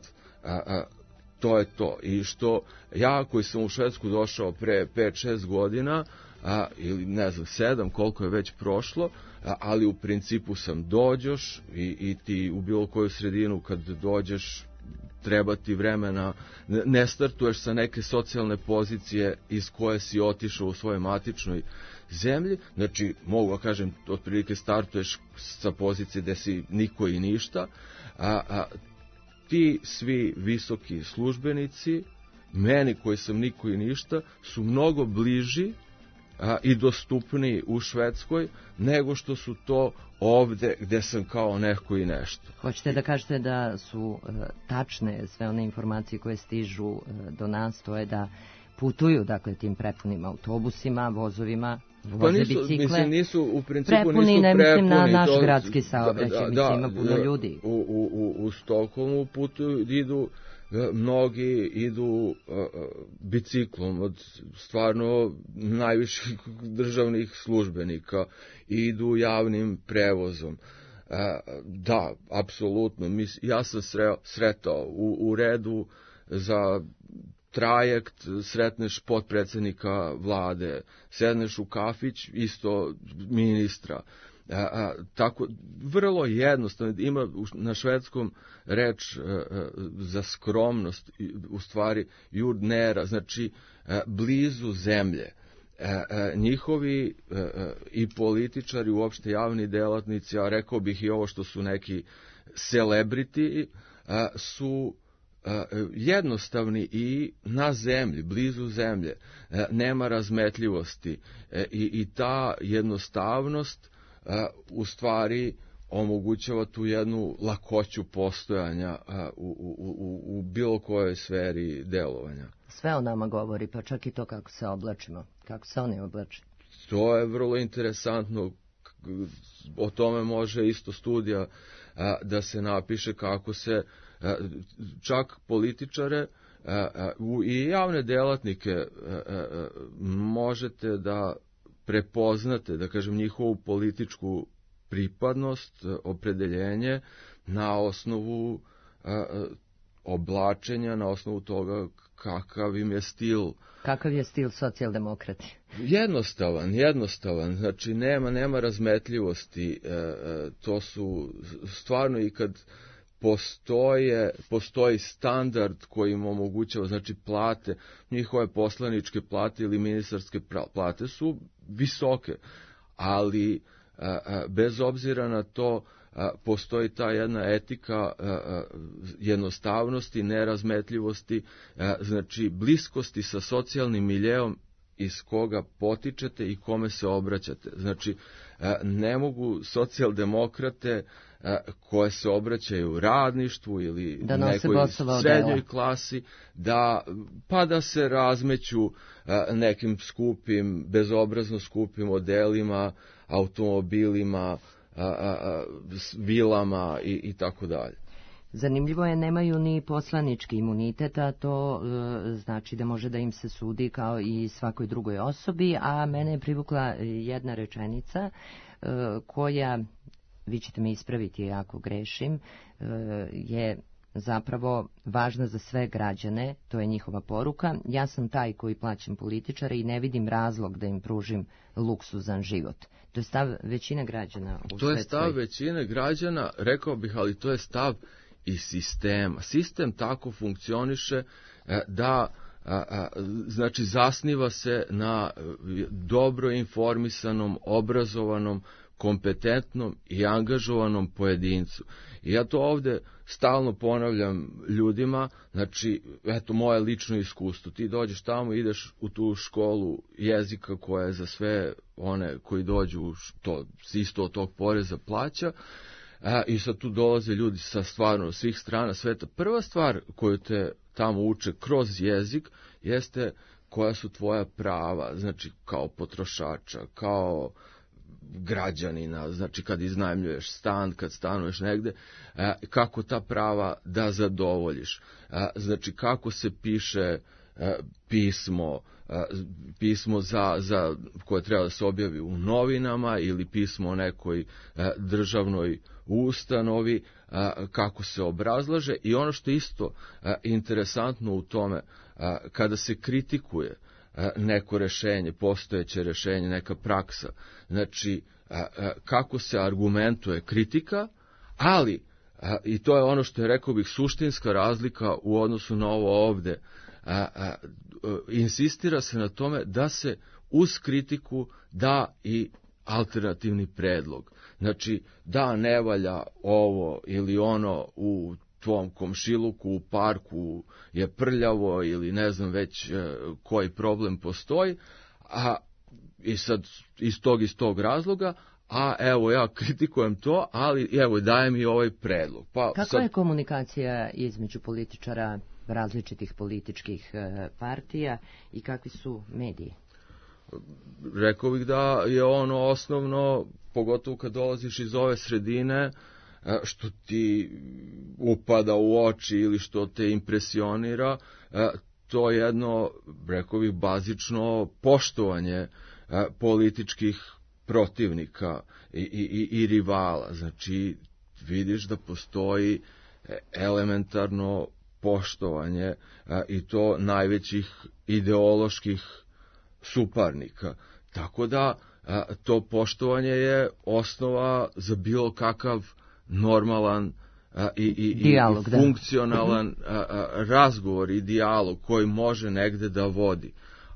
to je to. I što ja koji sam u Švedsku došao pre 5-6 godina, ili ne znam 7, koliko je već prošlo, ali u principu sam dođoš i ti u bilo koju sredinu kad dođeš treba ti vremena, ne startuješ sa neke socijalne pozicije iz koje si otišao u svojoj matičnoj zemlji, znači mogu da kažem, otprilike startuješ sa pozicije gde si niko i ništa, ti svi visoki službenici, meni koji sam niko i ništa, su mnogo bliži i dostupniji u Švedskoj nego što su to ovde gde sam kao neko i nešto. Hoćete da kažete da su tačne sve one informacije koje stižu do nas, to je da putuju, dakle, tim prepunim autobusima, vozovima, voze bicikle. Mislim, nisu, u principu prepuni, nisu ne prepuni. Mislim na naš gradski saobraćaj, mislim, ima puno ljudi. U Stokholmu putuju, mnogi idu biciklom od stvarno najviših državnih službenika, idu javnim prevozom. Da, apsolutno. Ja sam sretao u redu za trajekt, sretneš potpredsednika vlade, sedneš u kafić, isto ministra. Tako, vrlo jednostavno, ima na švedskom reč za skromnost, u stvari jordnera, znači blizu zemlje. Njihovi i političari, uopšte javni delatnici, a rekao bih i ovo što su neki celebrity, su jednostavni i na zemlji, blizu zemlje. Nema razmetljivosti i ta jednostavnost u stvari omogućava tu jednu lakoću postojanja u bilo kojoj sferi delovanja. Sve o nama govori, pa čak i to kako se oblačimo, kako se oni oblače. To je vrlo interesantno, o tome može isto studija da se napiše kako se čak političare i javne delatnike možete da prepoznate, da kažem, njihovu političku pripadnost, opredeljenje na osnovu oblačenja, na osnovu toga kakav im je stil. Kakav je stil socijaldemokrati? Jednostavan, znači nema razmetljivosti, to su stvarno i kad postoji standard koji im omogućava, znači plate, njihove poslaničke plate ili ministarske plate su visoke, ali bez obzira na to postoji ta jedna etika jednostavnosti, nerazmetljivosti, znači bliskosti sa socijalnim miljeom iz koga potičete i kome se obraćate. Znači, ne mogu socijaldemokrate koje se obraćaju radništvu ili nekoj srednjoj klasi da se razmeću nekim skupim, bezobrazno skupim odelima, automobilima, vilama i tako dalje. Zanimljivo je, nemaju ni poslanički imunitet, a to znači da može da im se sudi kao i svakoj drugoj osobi, a mene je privukla jedna rečenica koja, vi ćete me ispraviti ako grešim, je zapravo važna za sve građane, to je njihova poruka. Ja sam taj koji plaćam političare i ne vidim razlog da im pružim luksuzan život. To je stav većine građana. To je stav većine građana, rekao bih, ali to je stav i sistema. Sistem tako funkcioniše da znači zasniva se na dobro informisanom, obrazovanom, kompetentnom i angažovanom pojedincu. I ja to ovde stalno ponavljam ljudima, znači, eto, moje lično iskustvo. Ti dođeš tamo, ideš u tu školu jezika koja je za sve one koji dođu isto od tog poreza plaća, i sad tu dolaze ljudi sa stvarno svih strana sveta. Prva stvar koju te tamo uče kroz jezik jeste koja su tvoja prava, znači kao potrošača, kao građanina, znači kad iznajmljuješ stan, kad stanuješ negde, kako ta prava da zadovoljiš. Znači kako se piše pismo za koje treba da se objavi u novinama ili pismo o nekoj državnoj ustanovi, kako se obrazlaže. I ono što je isto interesantno u tome, kada se kritikuje neko rešenje, postojeće rešenje, neka praksa, znači kako se argumentuje kritika, ali, i to je ono što je, rekao bih, suštinska razlika u odnosu na ovo ovde, insistira se na tome da se uz kritiku da i alternativni predlog. Znači, da ne valja ovo ili ono u tvom komšiluku, u parku je prljavo ili ne znam već koji problem postoji, i sad iz tog razloga, a evo ja kritikujem to, ali evo dajem i ovaj predlog. Kakva je komunikacija između političara različitih političkih partija i kakvi su mediji? Rekao bih da je ono osnovno, pogotovo kad dolaziš iz ove sredine, što ti upada u oči ili što te impresionira, to je jedno, rekao bih, bazično poštovanje političkih protivnika i rivala. Znači, vidiš da postoji elementarno poštovanje i to najvećih ideoloških suparnika. Tako da to poštovanje je osnova za bilo kakav normalan i funkcionalan razgovor i dijalog koji može negde da vodi.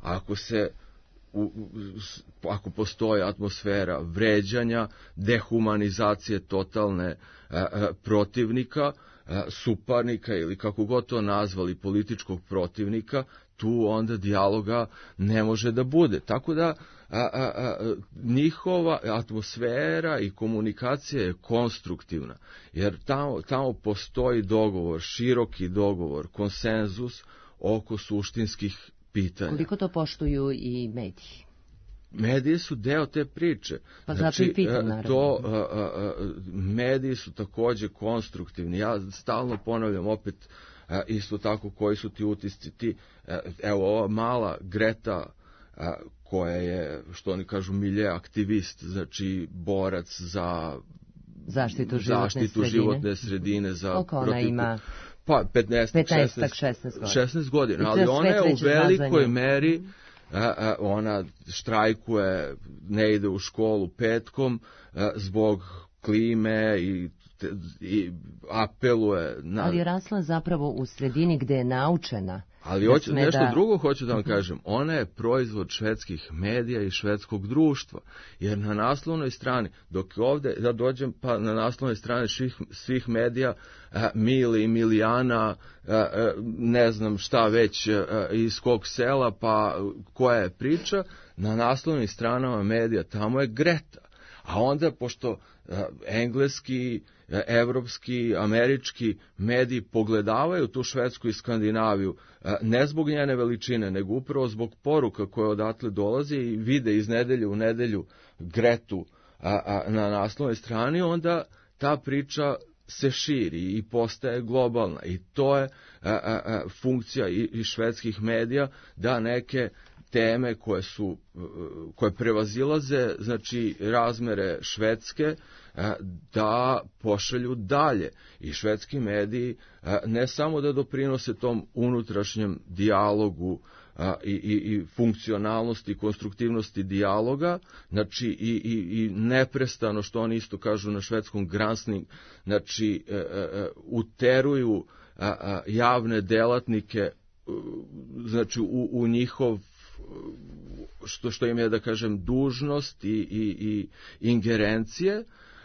Ako postoji atmosfera vređanja, dehumanizacije totalne protivnika, suparnika ili kako god to nazvali, političkog protivnika, tu onda dijaloga ne može da bude. Tako da njihova atmosfera i komunikacija je konstruktivna, jer tamo postoji dogovor, široki dogovor, konsenzus oko suštinskih pitanja. Koliko to poštuju i mediji? Mediji su deo te priče. Zato i pitam, naravno. Mediji su takođe konstruktivni. Ja stalno ponavljam opet isto tako koji su ti utisci. Evo ova mala Greta koja je, što oni kažu, milje aktivist, znači borac za zaštitu životne sredine. Koliko ona ima? Pa 16 godina. Ali ona je u velikoj meri, ona štrajkuje, ne ide u školu petkom zbog klime i apeluje na... Ali je rasla zapravo u sredini gde je naučena Ali nešto drugo hoću da vam kažem, ona je proizvod švedskih medija i švedskog društva, jer na naslovnoj strani, dok ovde, da dođem pa na naslovnoj strani svih medija, Mili i Milijana, ne znam šta već, iz kog sela, pa koja je priča, na naslovnim stranama medija, tamo je Greta. A onda, pošto engleski, evropski, američki mediji pogledavaju tu Švedsku i Skandinaviju, ne zbog njene veličine, nego upravo zbog poruka koje odatle dolaze i vide iz nedelje u nedelju Gretu na naslovnoj strani, onda ta priča se širi i postaje globalna. I to je funkcija i švedskih medija, da neke teme koje prevazilaze, znači razmere Švedske, da pošalju dalje. I švedski mediji ne samo da doprinose tom unutrašnjem dijalogu i funkcionalnosti i konstruktivnosti dijaloga, znači i neprestano, što oni isto kažu na švedskom, gransning, znači uteruju javne delatnike, znači u njihov, što im je, da kažem, dužnost i ingerencije.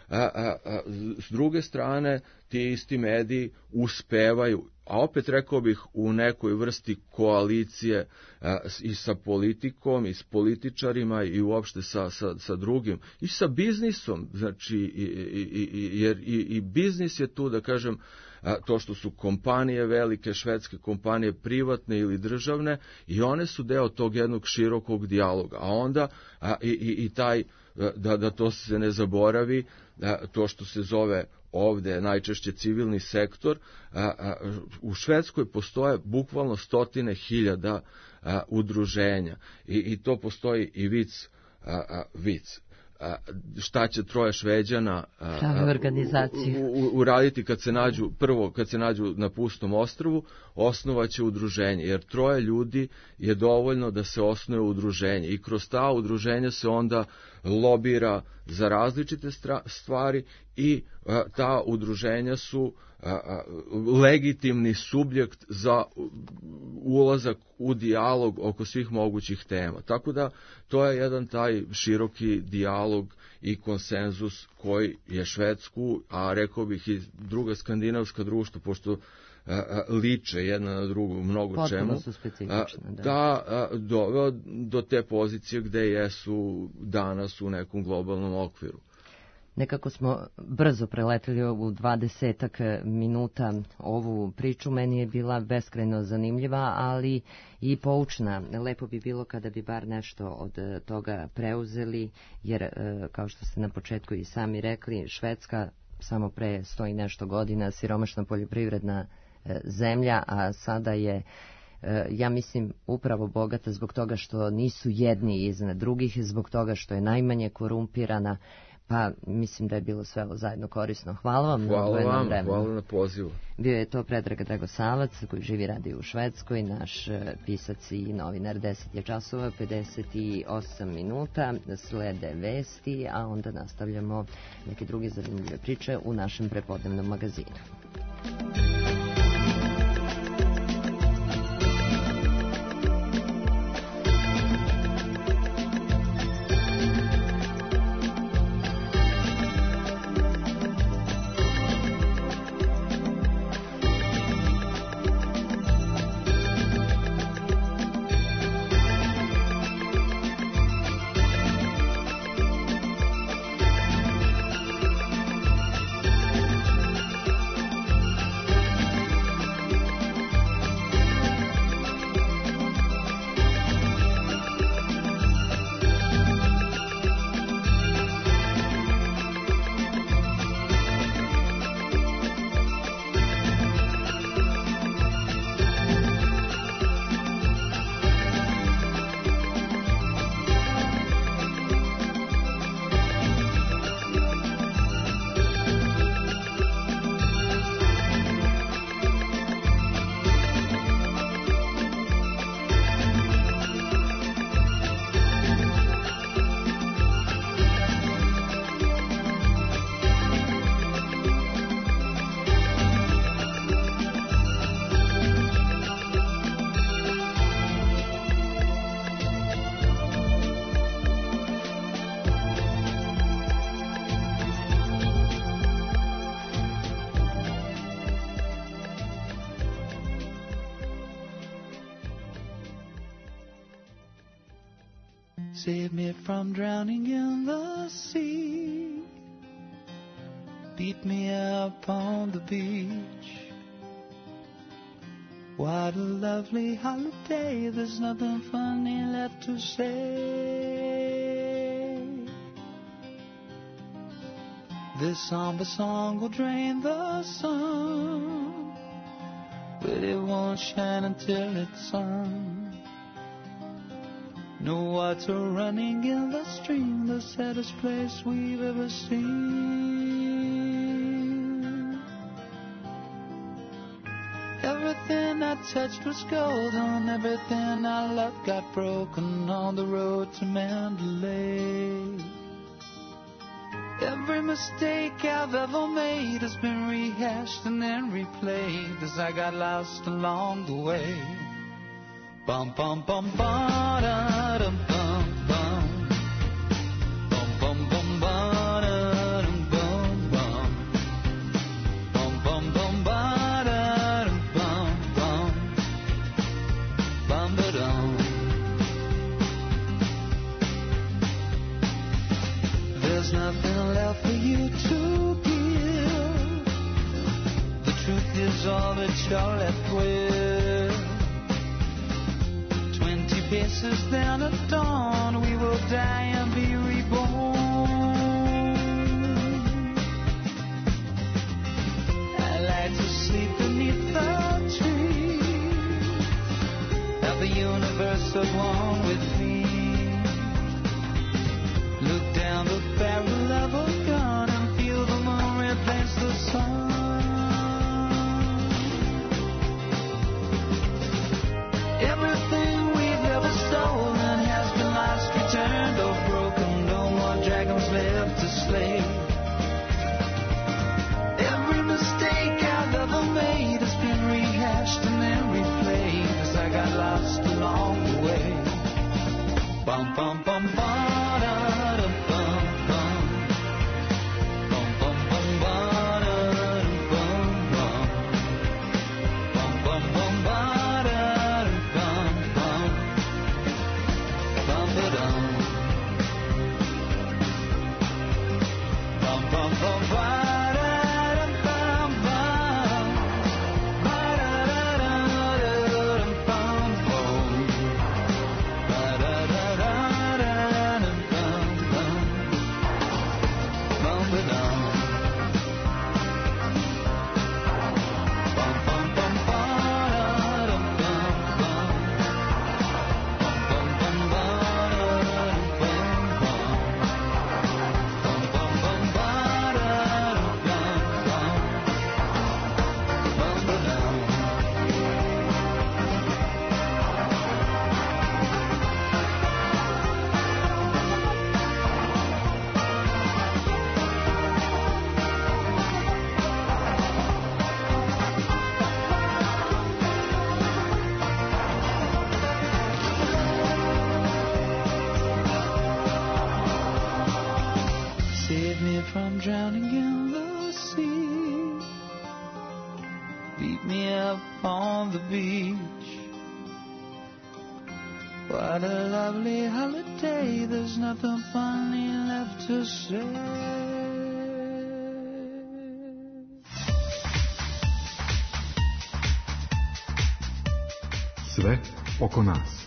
S druge strane, ti isti mediji uspevaju, a opet rekao bih u nekoj vrsti koalicije i sa politikom, i s političarima, i uopšte sa drugim, i sa biznisom, znači, jer i biznis je tu, da kažem, to što su kompanije velike, švedske kompanije, privatne ili državne, i one su deo tog jednog širokog dijaloga. A onda i taj, da to se ne zaboravi, to što se zove ovde najčešće civilni sektor, u Švedskoj postoje bukvalno 100.000 udruženja i to postoji i vic. Šta će troje Šveđana uraditi kad se nađu na pustom ostrvu, osnovaće udruženje, jer troje ljudi je dovoljno da se osnuje udruženje i kroz ta udruženja se onda lobira za različite stvari i ta udruženja su legitimni subjekt za ulazak u dijalog oko svih mogućih tema. Tako da to je jedan taj široki dijalog i konsenzus koji je Švedsku, a rekao bih i druga skandinavska društva, pošto liče jedna na drugu mnogo čemu, da doveo do te pozicije gde jesu danas u nekom globalnom okviru. Nekako smo brzo preleteli ovu 20 minuta ovu priču. Meni je bila beskrajno zanimljiva, ali i poučna. Lepo bi bilo kada bi bar nešto od toga preuzeli, jer kao što ste na početku i sami rekli, Švedska samo pre 100 i nešto godina siromašna poljoprivredna zemlja, a sada je, ja mislim, upravo bogata zbog toga što nisu jedni iznad drugih, zbog toga što je najmanje korumpirana. Pa mislim da je bilo sve ovo zajedno korisno. Hvala vam na odvojenom vremenu. Hvala na pozivu. Bio je to Predrag Dragosavac koji živi, radi u Švedskoj, naš pisac i novinar. 10 je časova, 58 minuta, slede vesti, a onda nastavljamo neke druge zanimljive priče u našem prepodnevnom magazinu. Save me from drowning in the sea. Beat me up on the beach. What a lovely holiday. There's nothing funny left to say. This somber song will drain the sun, but it won't shine until it's sung. No water running in the stream, the saddest place we've ever seen. Everything I touched was golden, everything I loved got broken on the road to Mandalay. Every mistake I've ever made has been rehashed and then replayed as I got lost along the way. Bum bum bum ba da dum bum bum. Bum bum bum ba da dum bum bum. Bum bum bum ba da dum bum bum. Bum ba dum. There's nothing left for you to give. The truth is all that you're left with. Paces then at dawn, we will die and be reborn. I like to sleep beneath the trees, have the universe at one with me. Look down the barrel of a gun and feel the moon replace the sun. Everything stolen has been lost, returned or broken. No more dragons left to slay. Every mistake I've ever made has been rehashed and then replayed as I got lost along the way. Bum bum bum ba da dum bum bum. Bum bum bum ba da dum bum bum. Bum bum bum ba da dum bum bum. Bum ba dum. Bum bum bum ba da dum bum bum. Ba da da da dum bum bum. Ba da da da dum bum bum. Bum ba dum. Bum bum bum ba da dum bum bum. Bum bum bum ba da dum bum bum. Bum bum bum ba da dum bum bum. Bum ba dum. Save me from drowning in the sea. Beat me up on the beach. What a lovely holiday. There's nothing funny left to say. Sve oko nas.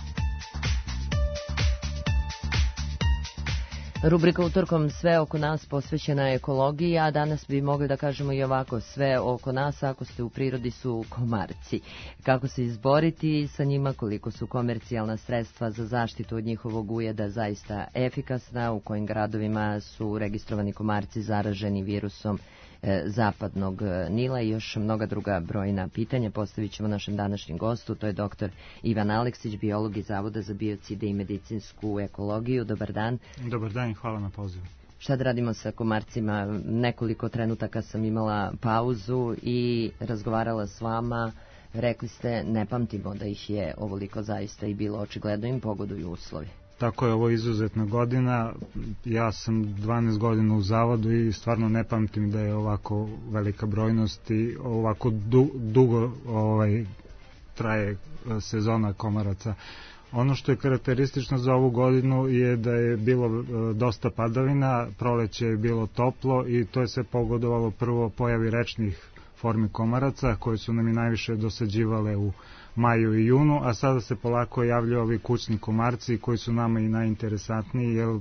Rubrika Utorkom Sve oko nas posvećena je ekologiji, a danas bi mogli da kažemo i ovako: sve oko nas ako ste u prirodi su komarci. Kako se izboriti sa njima, koliko su komercijalna sredstva za zaštitu od njihovog ujeda zaista efikasna, u kojim gradovima su registrovani komarci zaraženi virusom zapadnog Nila i još mnoga druga brojna pitanja postavit ćemo našem današnjem gostu. To je doktor Ivan Aleksić, biolog iz Zavoda za biocide i medicinsku ekologiju. Dobar dan. Dobar dan i hvala na pozivu. Šta da radimo sa komarcima? Nekoliko trenutaka sam imala pauzu i razgovarala s vama. Rekli ste, ne pamtimo da ih je ovoliko zaista i bilo, očigledno im pogoduju uslovi. Tako je, ovo izuzetna godina. Ja sam 12 godina u zavodu i stvarno ne pamtim da je ovako velika brojnost i ovako dugo traje sezona komaraca Ono što je karakteristično za ovu godinu je da je bilo dosta padavina, proleće je bilo toplo i to je sve pogodovalo prvo pojavi rečnih formi komaraca koje su nam i najviše dosađivale u maju i junu, a sada se polako javljaju ovi kućni komarci koji su nama i najinteresantniji jer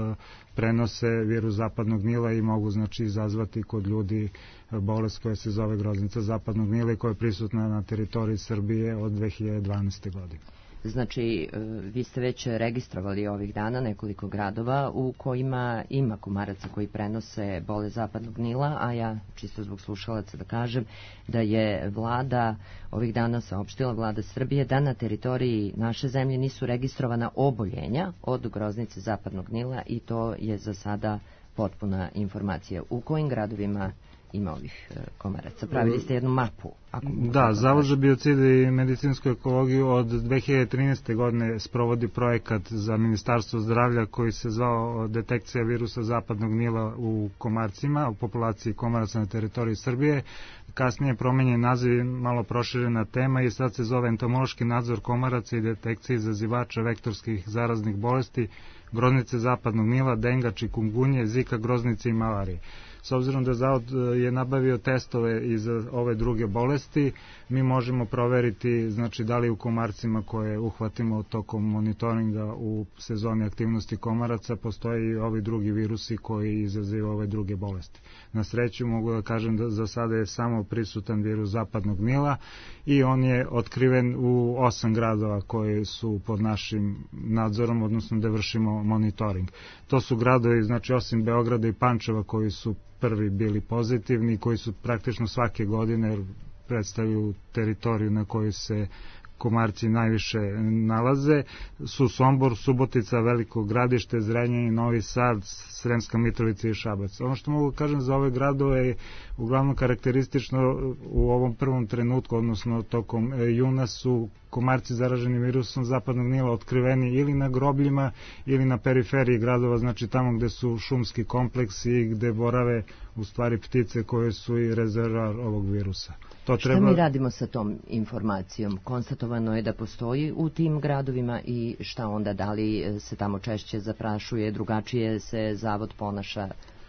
prenose virus zapadnog Nila i mogu znači izazvati kod ljudi bolest koja se zove groznica zapadnog Nila i koja je prisutna na teritoriji Srbije od 2012. godine. Znači, vi ste već registrovali ovih dana nekoliko gradova u kojima ima komaraca koji prenose bolest zapadnog Nila, a ja, čisto zbog slušalaca da kažem, da je vlada ovih dana saopštila, vlada Srbije, da na teritoriji naše zemlje nisu registrovana oboljenja od groznice zapadnog Nila i to je za sada potpuna informacija. U kojim gradovima ima ovih komaraca? Pravili ste jednu mapu. Da, Zavod za biocide i medicinsku ekologiju od 2013. godine sprovodi projekat za Ministarstvo zdravlja koji se zvao detekcija virusa zapadnog Nila u komarcima, u populaciji komaraca na teritoriji Srbije. Kasnije je promenjen naziv, malo proširena tema i sad se zove entomološki nadzor komaraca i detekcija izazivača vektorskih zaraznih bolesti, groznice zapadnog Nila, denga, čikungunje, zika, groznice i malarije. S obzirom da Zavod je nabavio testove i za ove druge bolesti, mi možemo proveriti znači, da li u komarcima koje uhvatimo tokom monitoringa u sezoni aktivnosti komaraca postoje i ovi drugi virusi koji izazivaju ove druge bolesti. Na sreću mogu da kažem da za sada je samo prisutan virus zapadnog Nila i on je otkriven u 8 gradova koji su pod našim nadzorom, odnosno da vršimo monitoring. To su gradovi, znači osim Beograda i Pančeva koji su prvi bili pozitivni, koji su praktično svake godine predstavljaju teritoriju na kojoj se komarci najviše nalaze, su Sombor, Subotica, Veliko Gradište, Zrenjanin, Novi Sad, Sremska Mitrovica i Šabac. Ono što mogu kažem za ove gradove je uglavnom karakteristično u ovom prvom trenutku, odnosno tokom juna su komarci zaraženi virusom zapadnog Nila otkriveni ili na grobljima ili na periferiji gradova, znači tamo gde su šumski kompleksi i gde borave u stvari ptice koje su i rezervoar ovog virusa. Šta mi radimo sa tom informacijom? Konstatovano je da postoji u tim gradovima i šta onda, da li se tamo češće zaprašuje, drugačije se Zavod ponaša?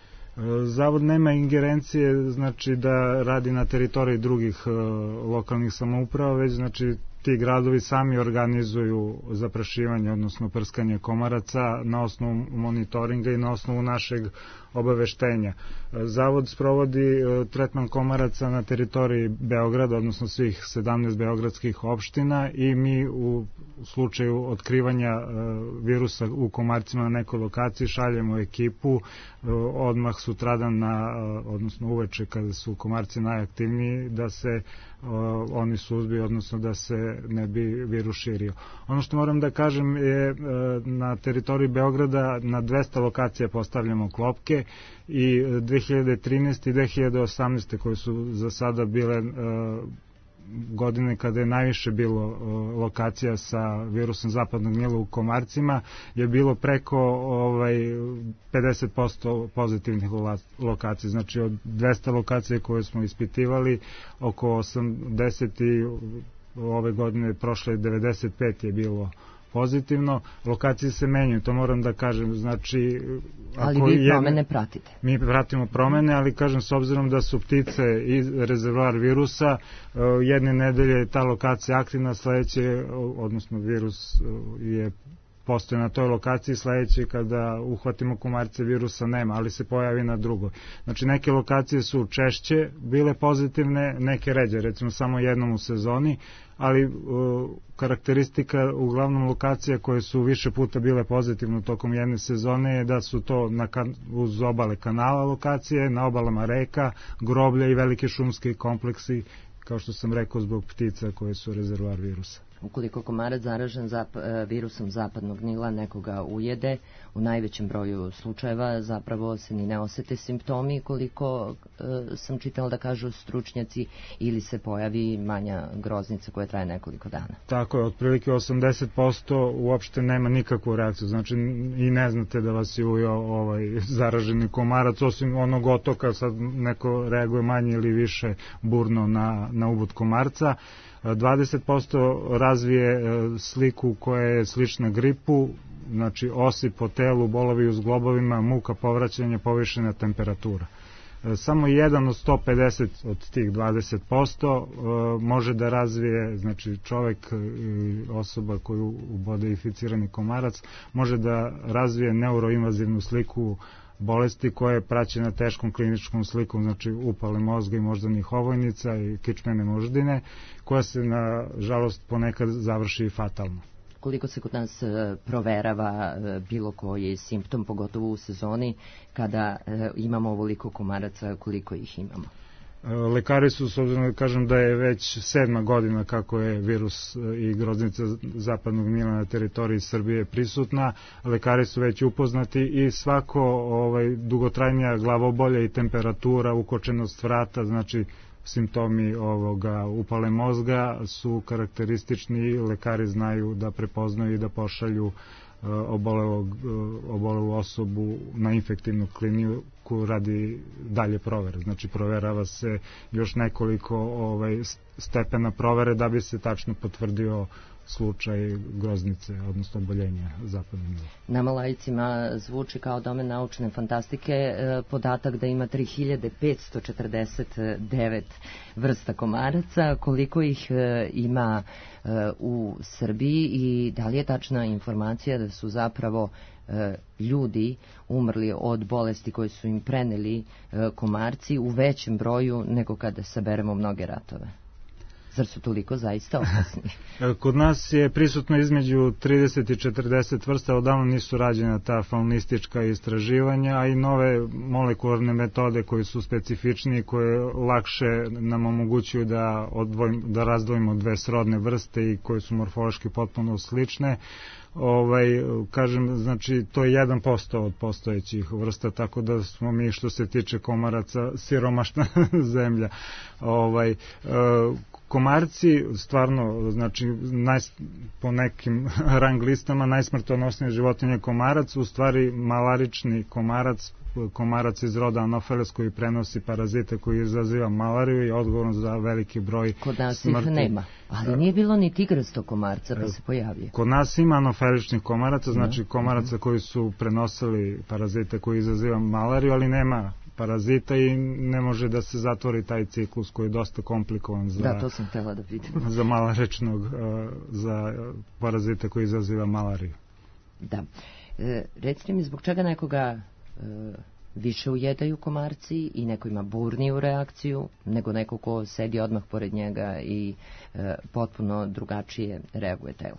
Zavod nema ingerencije znači da radi na teritoriji drugih lokalnih samouprava, već znači ti gradovi sami organizuju zaprašivanje, odnosno prskanje komaraca na osnovu monitoringa i na osnovu našeg obaveštenja. Zavod sprovodi tretman komaraca na teritoriji Beograda, odnosno svih 17 beogradskih opština i mi u slučaju otkrivanja virusa u komarcima na nekoj lokaciji šaljemo ekipu odmah sutradan odnosno uveče kada su komarci najaktivniji da se oni suzbiju, odnosno da se ne bi virus širio. Ono što moram da kažem je na teritoriji Beograda na 200 lokacija postavljamo klopke i 2013. i 2018. koje su za sada bile godine kada je najviše bilo lokacija sa virusom zapadnog Nila u komarcima je bilo preko 50% pozitivnih lokacija. Znači od 200 lokacija koje smo ispitivali oko 80 i ove godine prošle 95 je bilo pozitivno. Lokacije se menjaju, to moram da kažem. Znači, ali vi promene pratite? Mi pratimo promene, ali kažem s obzirom da su ptice i rezervoar virusa, jedne nedelje je ta lokacija aktivna, sledeće, odnosno virus je postoje na toj lokaciji, sledeće kada uhvatimo komarce virusa nema, ali se pojavi na drugoj. Znači neke lokacije su češće bile pozitivne, neke ređe, recimo samo jednom u sezoni, ali karakteristika uglavnom lokacija koje su više puta bile pozitivne tokom jedne sezone je da su to uz obale kanala lokacije, na obalama reka, groblja i velike šumske kompleksi, kao što sam rekao, zbog ptica koje su rezervoar virusa. Ukoliko komarac zaražen virusom zapadnog Nila nekoga ujede, u najvećem broju slučajeva zapravo se ni ne osete simptomi, koliko sam čitala da kažu stručnjaci, ili se pojavi manja groznica koja traje nekoliko dana. Tako je, otprilike 80% uopšte nema nikakvu reakciju, znači i ne znate da vas je ujeo zaraženi komarac, osim onog otoka, sad neko reaguje manje ili više burno na ubod komarca. 20% razvije sliku koja je slična gripu, znači osi po telu, bolovi u zglobovima, muka, povraćanje, povišena temperatura. Samo jedan od 150 od tih 20% može da razvije, znači čovek, osoba koju ubode inficirani komarac, može da razvije neuroinvazivnu sliku bolesti koja je praćena teškom kliničkom slikom, znači upale mozga i moždanih ovojnica i kičmene moždine, koja se nažalost ponekad završi fatalno. Koliko se kod nas proverava bilo koji simptom, pogotovo u sezoni, kada imamo ovoliko komaraca, koliko ih imamo? Lekari su, s obzirom da kažem da je već 7. godina kako je virus i groznica zapadnog mila na teritoriji Srbije prisutna, lekari su već upoznati i svako dugotrajnija glavobolja i temperatura, ukočenost vrata, znači simptomi upale mozga su karakteristični i lekari znaju da prepoznaju i da pošalju obolelu osobu na infektivnu kliniku radi dalje provere. Znači proverava se još nekoliko stepena provere da bi se tačno potvrdio slučaj groznice, odnosno oboljenja zapadnog mila. Nama laicima zvuči kao domen naučne fantastike podatak da ima 3549 vrsta komaraca. Koliko ih ima u Srbiji i da li je tačna informacija da su zapravo ljudi umrli od bolesti koje su im preneli komarci u većem broju nego kada saberemo mnoge ratove? Zar su toliko zaista opasni? Kod nas je prisutno između 30 i 40 vrsta, odavno nisu rađena ta faunistička istraživanja, a i nove molekularne metode koje su specifičnije, koje lakše nam omogućuju da razdvojimo dve srodne vrste i koje su morfološki potpuno slične. Kažem, znači to je 1% od postojećih vrsta, tako da smo mi što se tiče komaraca siromašna zemlja. Komarci, stvarno, znači po nekim rang listama najsmrtonosnije životinje komarac, u stvari malarični komarac iz roda Anopheles koji prenosi parazite koji izaziva malariju i odgovoran za veliki broj smrti. Kod nas ih nema, ali nije bilo ni tigrastog komarca pa se pojavio. Kod nas ima anofeličnih komaraca, znači komaraca koji su prenosili parazite koji izaziva malariju, ali nema parazita i ne može da se zatvori taj ciklus koji je dosta komplikovan za malaričnog, za parazite koji izaziva malariju. Da. Recite mi, zbog čega nekoga više ujedaju komarci i neko ima burniju reakciju nego neko ko sedi odmah pored njega i potpuno drugačije reaguje telo?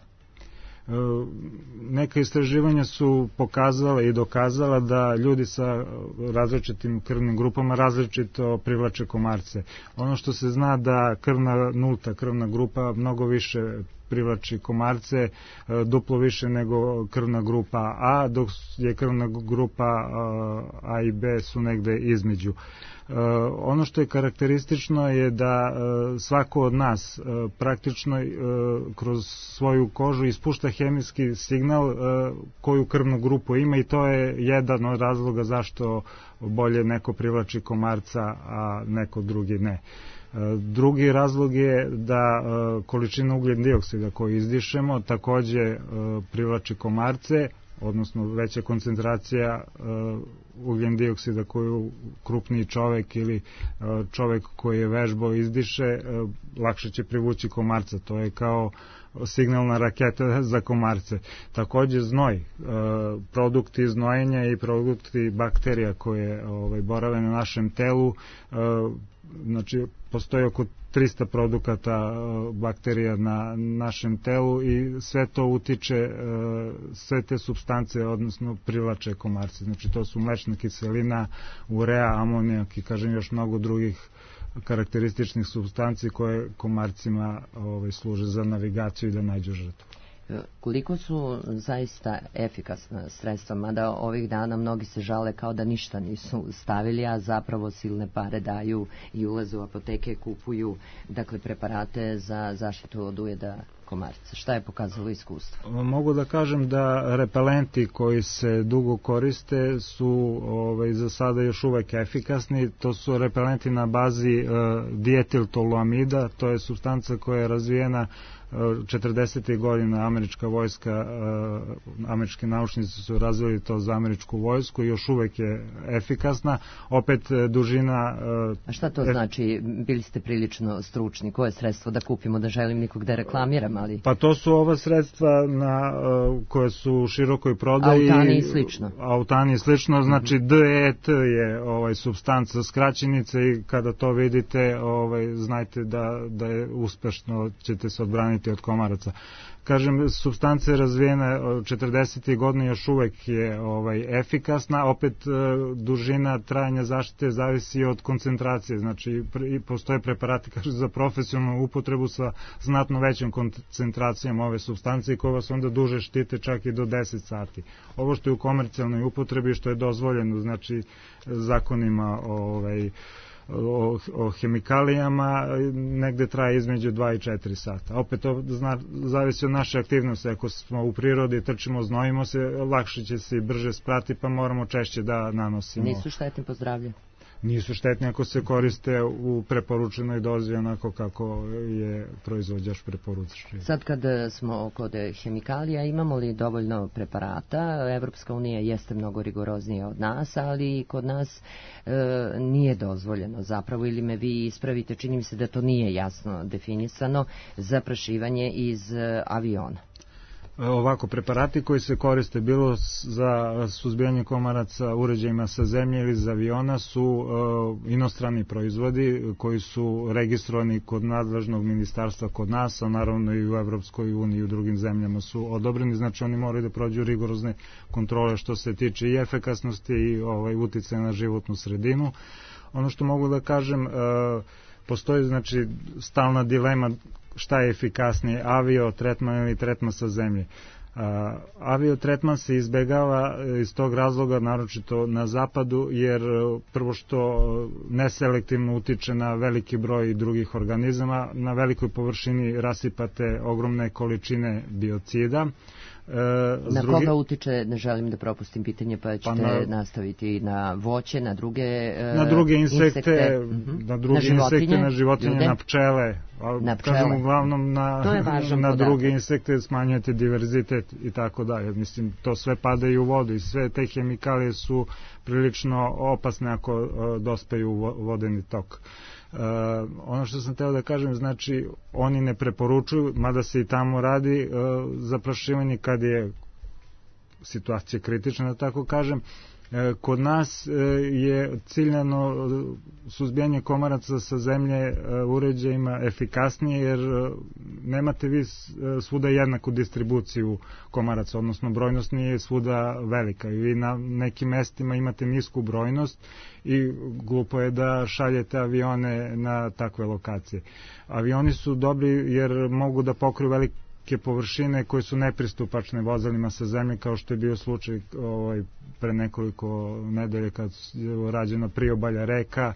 Neka istraživanja su pokazala i dokazala da ljudi sa različitim krvnim grupama različito privlače komarce. Ono što se zna da nulta krvna grupa mnogo više privlači komarce, duplo više nego krvna grupa A, dok je krvna grupa A i B su negde između. Ono što je karakteristično je da svako od nas praktično kroz svoju kožu ispušta hemijski signal koju krvnu grupu ima i to je jedan od razloga zašto bolje neko privlači komarca, a neko drugi ne. Drugi razlog je da količina ugljen dioksida koju izdišemo takođe privlači komarce, odnosno veća koncentracija ugljen dioksida koju krupniji čovek ili čovek koji je vežbao izdiše, lakše će privući komarca. To je kao signalna raketa za komarce. Takođe znoj, produkti znojenja i produkti bakterija koje borave na našem telu, znači postoji oko 300 produkata bakterija na našem telu i sve to utiče, sve te supstance, odnosno privlače komarce. Znači to su mlečna kiselina, urea, amonijak i kažem još mnogo drugih karakterističnih supstanci koje komarcima služe za navigaciju i da nađu žrtvu. Koliko su zaista efikasna sredstva, mada ovih dana mnogi se žale kao da ništa nisu stavili, a zapravo silne pare daju i ulaze u apoteke, kupuju preparate za zaštitu od ujeda komarca? Šta je pokazalo iskustvo? Mogu da kažem da repelenti koji se dugo koriste su za sada još uvek efikasni. To su repelenti na bazi dietiltoluamida, to je supstanca koja je razvijena 40. godina. Američka vojska, američki naučnici su razvili to za američku vojsku i još uvek je efikasna. Opet dužina... A šta to znači? Bili ste prilično stručni. Koje sredstvo da kupimo, da želim nikog da reklamiram, ali... Pa to su ova sredstva koje su u širokoj prodaji. Autani i slično. Autani i slično, znači DET je supstanca skraćenice i kada to vidite znajte da je uspešno, ćete se odbraniti od komaraca. Kažem, supstanca je razvijena od 40. godine, još uvek je efikasna, opet dužina trajanja zaštite zavisi od koncentracije, znači postoje preparati za profesionalnu upotrebu sa znatno većom koncentracijom ove supstancije koje vas onda duže štite čak i do 10 sati. Ovo što je u komercijalnoj upotrebi, što je dozvoljeno, znači zakonima o hemikalijama, negde traje između 2 i 4 sata. Opet to zavisi od naše aktivnosti. Ako smo u prirodi, trčimo, znojimo se, lakše će se i brže sprati, pa moramo češće da nanosimo. Nisu štetni po zdravlje? Nisu štetni ako se koriste u preporučenoj dozi onako kako je proizvođač preporučio. Sad kad smo kod hemikalija, imamo li dovoljno preparata? Evropska unija jeste mnogo rigoroznija od nas, ali kod nas nije dozvoljeno zapravo, ili me vi ispravite, čini mi se da to nije jasno definisano, zaprašivanje iz aviona. Ovako, preparati koji se koriste bilo za suzbijanje komaraca uređajima sa zemlje ili za aviona su inostrani proizvodi koji su registrovani kod nadležnog ministarstva kod nas, a naravno i u Evropskoj uniji i u drugim zemljama su odobreni, znači oni moraju da prođu rigorozne kontrole što se tiče i efikasnosti i uticaja na životnu sredinu. Ono što mogu da kažem, postoji znači stalna dilema šta je efikasnije, aviotretman ili tretman sa zemlje. Aviotretman se izbegava iz tog razloga, naročito na zapadu, jer prvo što neselektivno utiče na veliki broj drugih organizama, na velikoj površini rasipate ogromne količine biocida. Na koga utiče, ne želim da propustim pitanje, pa ćete nastaviti na voće, na druge insekte, na životinje, na pčele. Kažem, uglavnom na druge insekte smanjujete diverzitet i tako dalje. Mislim, to sve pada i u vodu i sve te hemikalije su prilično opasne ako dospeju u vodeni tok. Ono što sam teo da kažem, znači oni ne preporučuju, mada se i tamo radi zaprašivanje kad je situacija kritična, da tako kažem. Kod nas je ciljano suzbijanje komaraca sa zemlje uređajima efikasnije, jer nemate vi svuda jednaku distribuciju komaraca, odnosno brojnost nije svuda velika i vi na nekim mestima imate nisku brojnost i glupo je da šaljete avione na takve lokacije. Avioni su dobri jer mogu da pokriju velike površine koje su nepristupačne vozilima sa zemlje, kao što je bio slučaj pre nekoliko nedelje kad je rađena priobalja reka,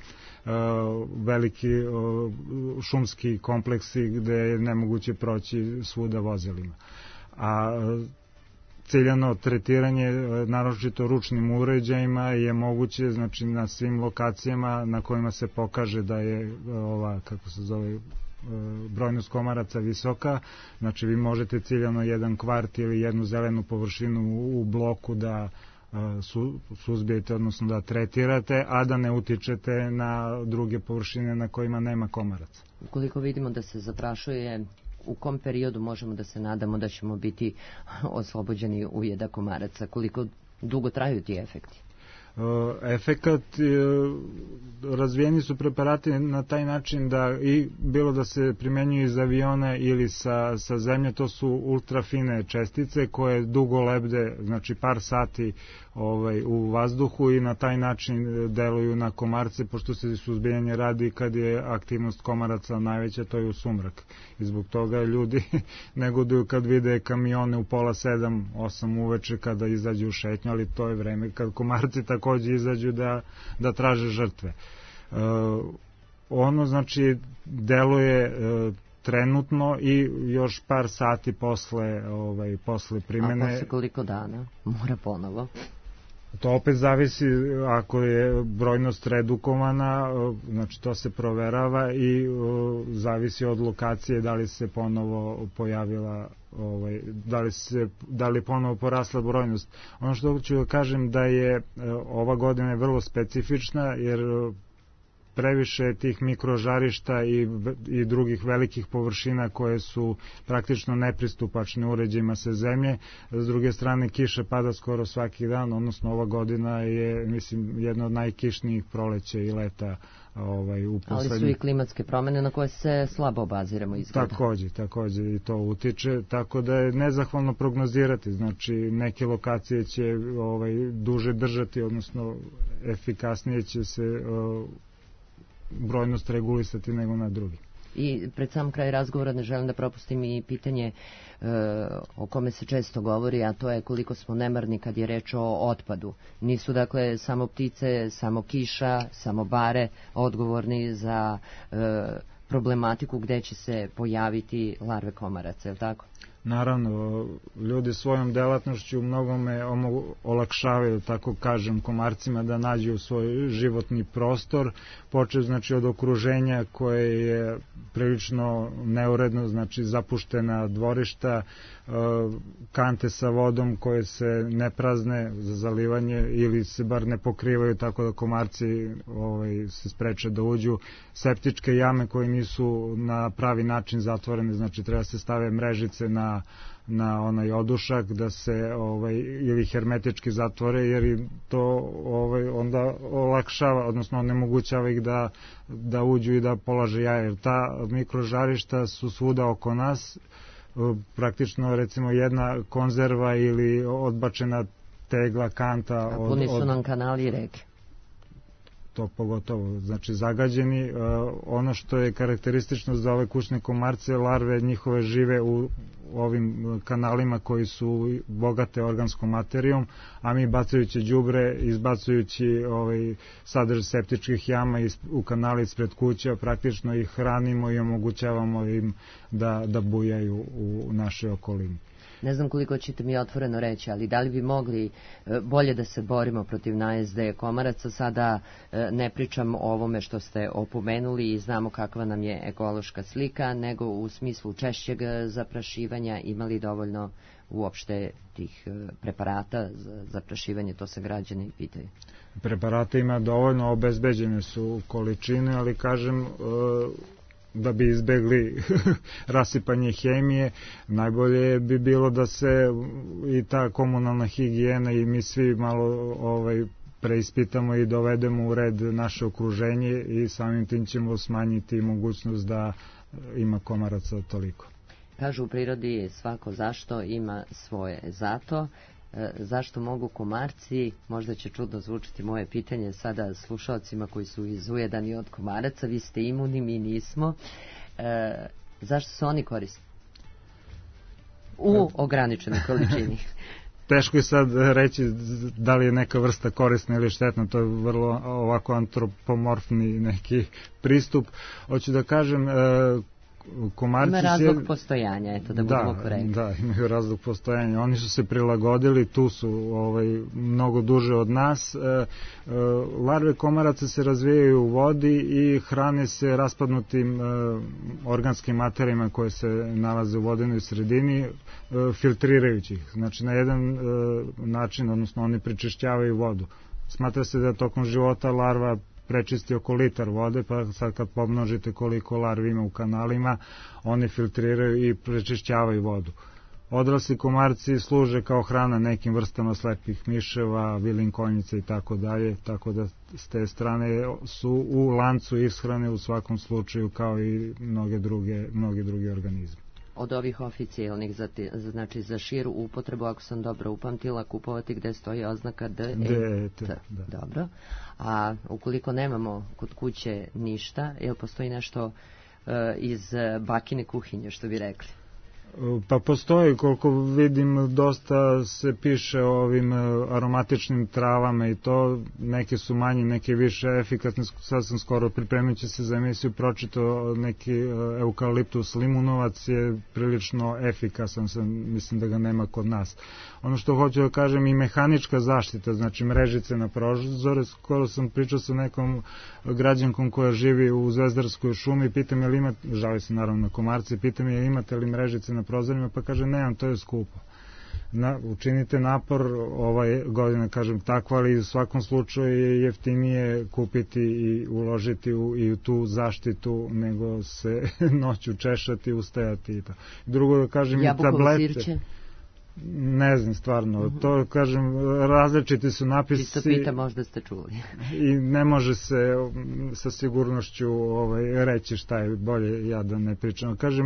veliki šumski kompleksi gde je nemoguće proći svuda vozilima. A ciljano tretiranje, naročito ručnim uređajima, je moguće, znači na svim lokacijama na kojima se pokaže da je brojnost komaraca visoka, znači vi možete ciljano jedan kvart ili jednu zelenu površinu u bloku da suzbijete, odnosno da tretirate, a da ne utičete na druge površine na kojima nema komaraca. Ukoliko vidimo da se zaprašuje, u kom periodu možemo da se nadamo da ćemo biti oslobođeni ujeda komaraca? Koliko dugo traju ti efekti? Efekat, razvijeni su preparati na taj način da i bilo da se primenjuju iz aviona ili sa zemlje, to su ultrafine čestice koje dugo lebde, znači par sati u vazduhu i na taj način deluju na komarce, pošto se suzbijanje radi kad je aktivnost komaraca najveća, to je u sumrak. I zbog toga ljudi negoduju kad vide kamione u 6:30, 8 uveče kada izađu u šetnju, ali to je vreme kad komarci takođe izađu da traže žrtve. Ono znači deluje trenutno i još par sati posle primene. A posle koliko dana? Mora ponovo. To opet zavisi, ako je brojnost redukovana, znači to se proverava i zavisi od lokacije da li se ponovo pojavila, da li ponovo porasla brojnost. Ono što ću da kažem da je ova godina vrlo specifična, jer previše tih mikrožarišta i drugih velikih površina koje su praktično nepristupačne uređajima sa zemlje. S druge strane, kiša pada skoro svaki dan, odnosno ova godina je, mislim, jedna od najkišnijih proleća i leta u poslednjih. Ali su i klimatske promene na koje se slabo obaziramo izgleda. Takođe i to utiče, tako da je nezahvalno prognozirati. Znači, neke lokacije će duže držati, odnosno efikasnije će se brojnost regulisati nego na drugi. I pred sam kraj razgovora ne želim da propustim i pitanje o kome se često govori, a to je koliko smo nemarni kad je reč o otpadu. Nisu dakle samo ptice, samo kiša, samo bare odgovorni za problematiku gde će se pojaviti larve komaraca, je li tako? Naravno, ljudi svojom delatnošću mnogome olakšavaju, tako kažem, komarcima da nađu svoj životni prostor, počeo znači od okruženja koje je prilično neuredno, znači zapuštena dvorišta, kante sa vodom koje se ne prazne za zalivanje ili se bar ne pokrivaju tako da komarci se spreče da uđu, septičke jame koje nisu na pravi način zatvorene, znači treba se stave mrežice na onaj odušak da se ili hermetički zatvore, jer to onda olakšava, odnosno onemogućava ih da uđu i da polaže jaja, jer ta mikrožarišta su svuda oko nas, praktično recimo jedna konzerva ili odbačena tegla, kanta. A puni su nam kanali i reke. To pogotovo, znači zagađeni. Ono što je karakteristično za ove kućne komarce, larve njihove žive u ovim kanalima koji su bogate organskom materijom, a mi bacajući đubre, izbacujući sadržaj septičkih jama u kanali ispred kuća, praktično ih hranimo i omogućavamo im da bujaju u našoj okolini. Ne znam koliko ćete mi otvoreno reći, ali da li bi mogli bolje da se borimo protiv najezde komaraca? Sada ne pričam o ovome što ste opomenuli i znamo kakva nam je ekološka slika, nego u smislu češćeg zaprašivanja, imali dovoljno uopšte tih preparata za zaprašivanje, to se građani pitaju. Preparata ima dovoljno, obezbeđene su količine, ali kažem, da bi izbegli rasipanje hemije, najbolje bi bilo da se i ta komunalna higijena i mi svi malo preispitamo i dovedemo u red naše okruženje i samim tim ćemo smanjiti mogućnost da ima komaraca toliko. Kažu u prirodi svako zašto ima svoje zato. Zašto mogu komarci, možda će čudno zvučiti moje pitanje sada slušalcima koji su izujedani od komaraca, vi ste imuni, mi nismo, zašto su oni korisni u ograničenoj količini? Teško je sad reći da li je neka vrsta korisna ili štetna, to je vrlo ovako antropomorfni neki pristup. Hoću da kažem, komarci ima razlog postojanja, eto da budemo korektni. Da, imaju razlog postojanja. Oni su se prilagodili, tu su mnogo duže od nas. Larve komaraca se razvijaju u vodi i hrane se raspadnutim organskim materijama koje se nalaze u vodenoj sredini, filtrirajući ih. Znači na jedan način, odnosno oni prečišćavaju vodu. Smatra se da tokom života larva prečisti oko litar vode, pa sad kad pomnožite koliko larvi ima u kanalima, oni filtriraju i prečišćavaju vodu. Odrasli komarci služe kao hrana nekim vrstama slepih miševa, vilinkonjica i tako dalje, tako da s te strane su u lancu ishrane u svakom slučaju kao i mnogi drugi organizmi. Od ovih oficijalnih, znači za širu upotrebu, ako sam dobro upamtila, kupovati gde stoji oznaka DET. Dobro. A ukoliko nemamo kod kuće ništa, jel postoji nešto iz bakine kuhinje, što bi rekli? Pa postoji, koliko vidim, dosta se piše o ovim aromatičnim travama i to, neke su manje, neke više efikasne. Sad sam skoro pripremajući se za emisiju pročitao neki eukaliptus limunovac je prilično efikasan, mislim da ga nema kod nas. Ono što hoću da kažem, i mehanička zaštita, znači mrežice na prozore. Skoro sam pričao sa nekom građankom koja živi u Zvezdarskoj šumi, pitam je li ima, žali se naravno na komarce, pitam je imate li mrežice na prozorima, pa kaže nemam, to je skupo. Učinite napor, ovaj godina, kažem tako, ali u svakom slučaju je jeftinije kupiti i uložiti i u tu zaštitu nego se noću češati, ustajati i to. Drugo da kažem, i tablete. Sirće? Ne znam, stvarno, to kažem, različiti su napisi. Čisto pita, možda ste čuli. I ne može se sa sigurnošću reći šta je, bolje ja da ne pričam. Kažem,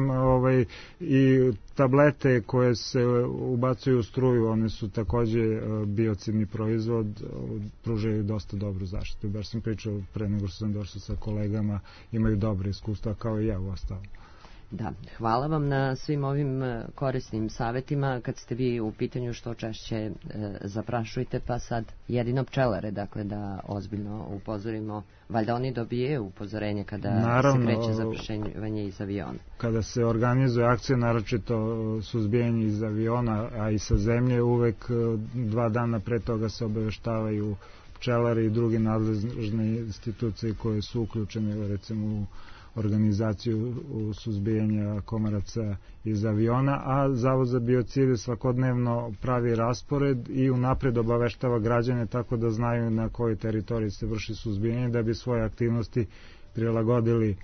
i tablete koje se ubacuju u struju, one su takođe biocidni proizvod, pružaju dosta dobru zaštitu. Baš sam pričao pre nego što sam došao sa kolegama, imaju dobre iskustva kao i ja u ostalom. Da, hvala vam na svim ovim korisnim savjetima. Kad ste vi u pitanju, što češće zaprašujte, pa sad jedino pčelare, dakle da ozbiljno upozorimo, valjda oni dobije upozorenje kada se kreće zaprašivanje iz aviona. Kada se organizuje akcija, naročito suzbijanje iz aviona, a i sa zemlje, uvek 2 dana pre toga se obaveštavaju pčelari i drugi nadležne institucije koje su uključene, recimo u organizaciju suzbijanja komaraca iz aviona, a Zavod za biocide svakodnevno pravi raspored i unapred obaveštava građane tako da znaju na kojoj teritoriji se vrši suzbijanje, da bi svoje aktivnosti prilagodili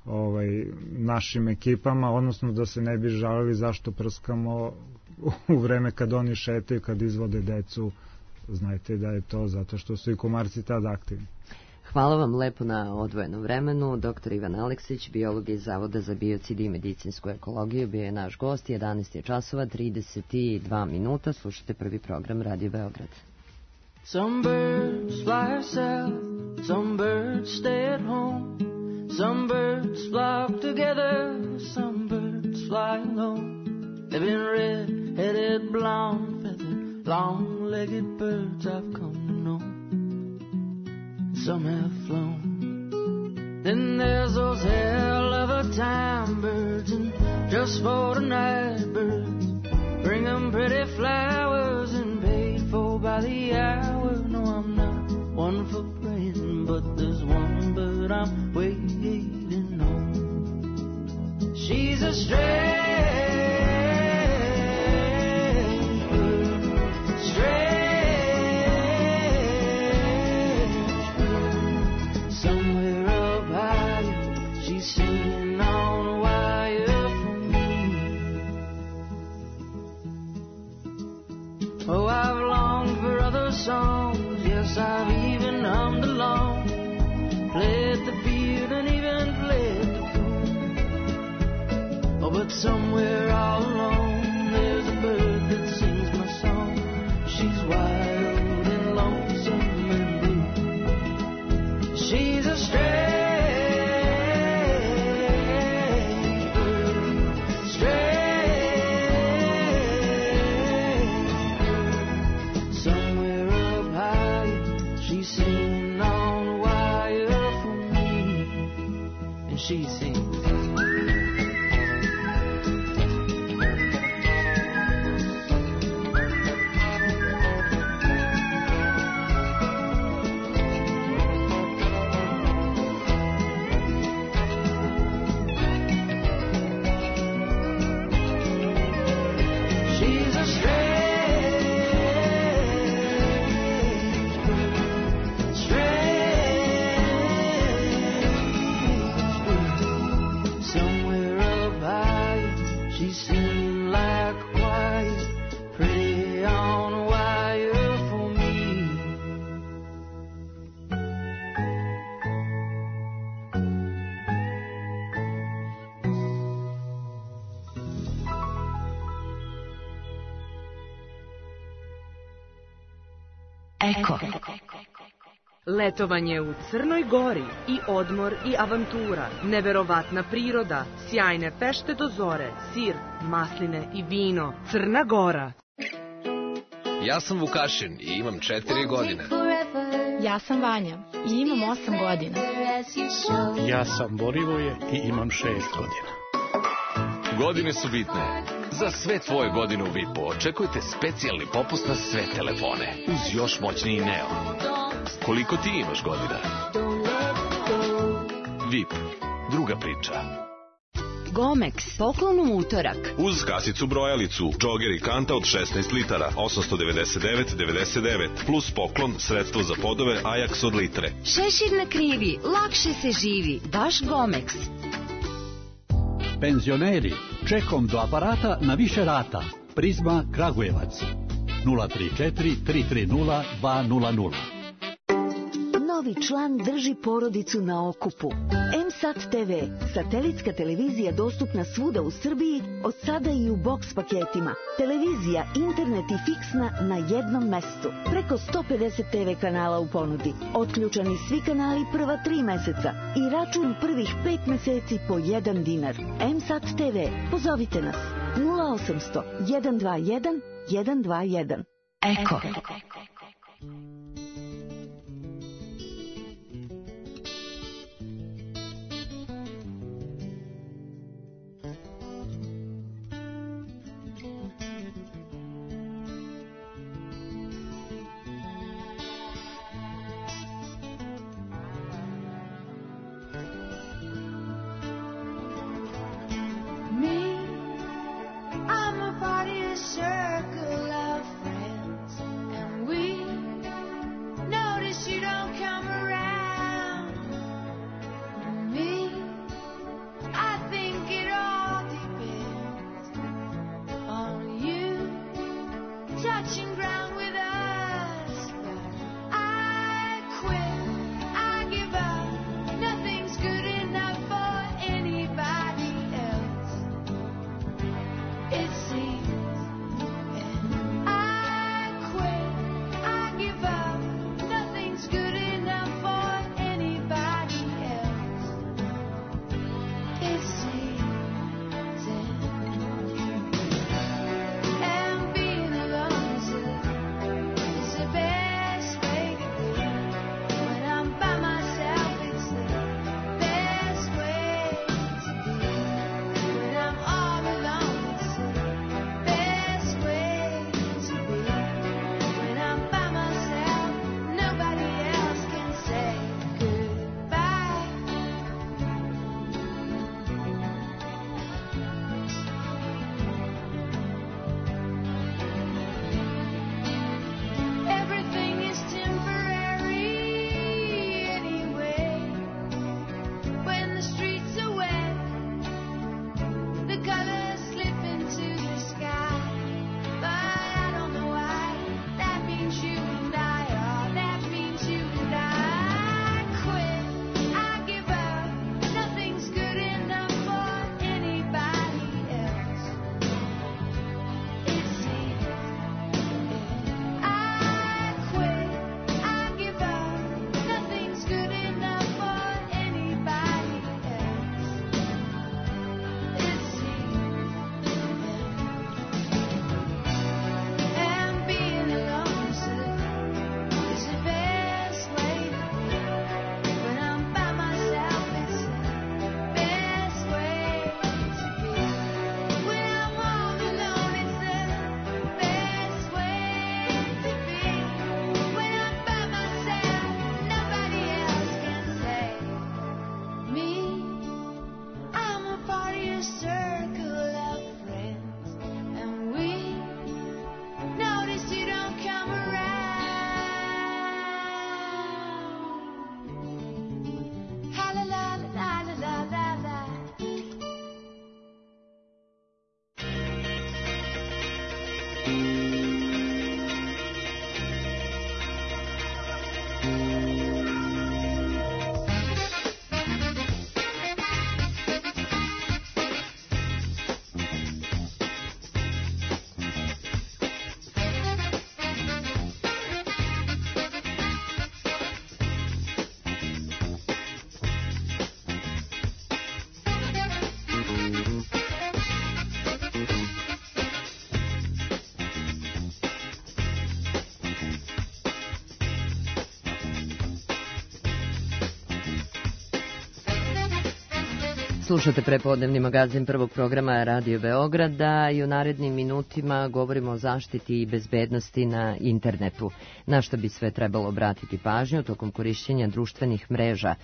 našim ekipama, odnosno da se ne bi žalili zašto prskamo u vreme kad oni šetaju, kad izvode decu. Znajte da je to zato što su i komarci tada aktivni. Hvala vam lepo na odvojenom vremenu. Dr. Ivan Aleksić, biolog iz Zavoda za biocide i medicinsku ekologiju, bio je naš gost. 11 je časova, 32 minuta. Slušajte prvi program Radio Beograd. Some birds fly south, some birds stay at home, some birds flock together, some birds fly alone. They've been red-headed, blonde-feathered, long-legged birds I've come to know. Some have flown. Then there's those hell-of-a-time birds, and just for tonight birds, bring them pretty flowers and paid for by the hour. No, I'm not one for praying, but there's one bird I'm waiting on. She's a strange bird, strange. Singing on a wire for me. Oh, I've longed for other songs. Yes, I've even hummed along, played the field and even played the fool. Oh, but somewhere all alone there's a bird that sings my song. She's wild and lonesome and blue. She's a strange. She sings. She's a singing like quiet, pretty on a wire for me. Eko. Letovanje u Crnoj Gori i odmor i avantura, neverovatna priroda, sjajne fešte do zore, sir, masline i vino. Crna Gora. Ja sam Vukašin i imam 4 godine. Ja sam Vanja i imam 8 godina. Ja sam Borivoje i imam 6 godina. Godine su bitne. Za sve tvoje godine u VIP-u očekujte specijalni popust na sve telefone uz još moćniji Neo. Koliko ti imaš godina? VIP. Druga priča. Gomex, poklon u utorak. Uz kasicu brojalicu, džoger i kanta od 16 litara, 899,99, plus poklon, sredstvo za podove Ajax od litre. Šešir na krivi, lakše se živi, baš Gomex. Penzioneri, čekom do aparata na više rata. Prizma Kragujevac. 034 330 200. Novi član drži porodicu na okupu. M-Sat TV, satelitska televizija dostupna svuda u Srbiji, od sada i u boks paketima. Televizija, internet i fiksna na jednom mestu. Preko 150 TV kanala u ponudi. Otključani svi kanali prva 3 meseca i račun prvih 5 meseci po 1 dinar. M-Sat TV, pozovite nas 0800 121 121. Eko. Circle of friends, and we notice you don't come around. Me, I think it all depends on you touching ground with us. But I quit, I give up. Nothing's good enough for anybody else. It seems. Slušate prepodnevni magazin prvog programa Radio Beograda i u narednim minutima govorimo o zaštiti i bezbednosti na internetu. Na što bi sve trebalo obratiti pažnju tokom korišćenja društvenih mreža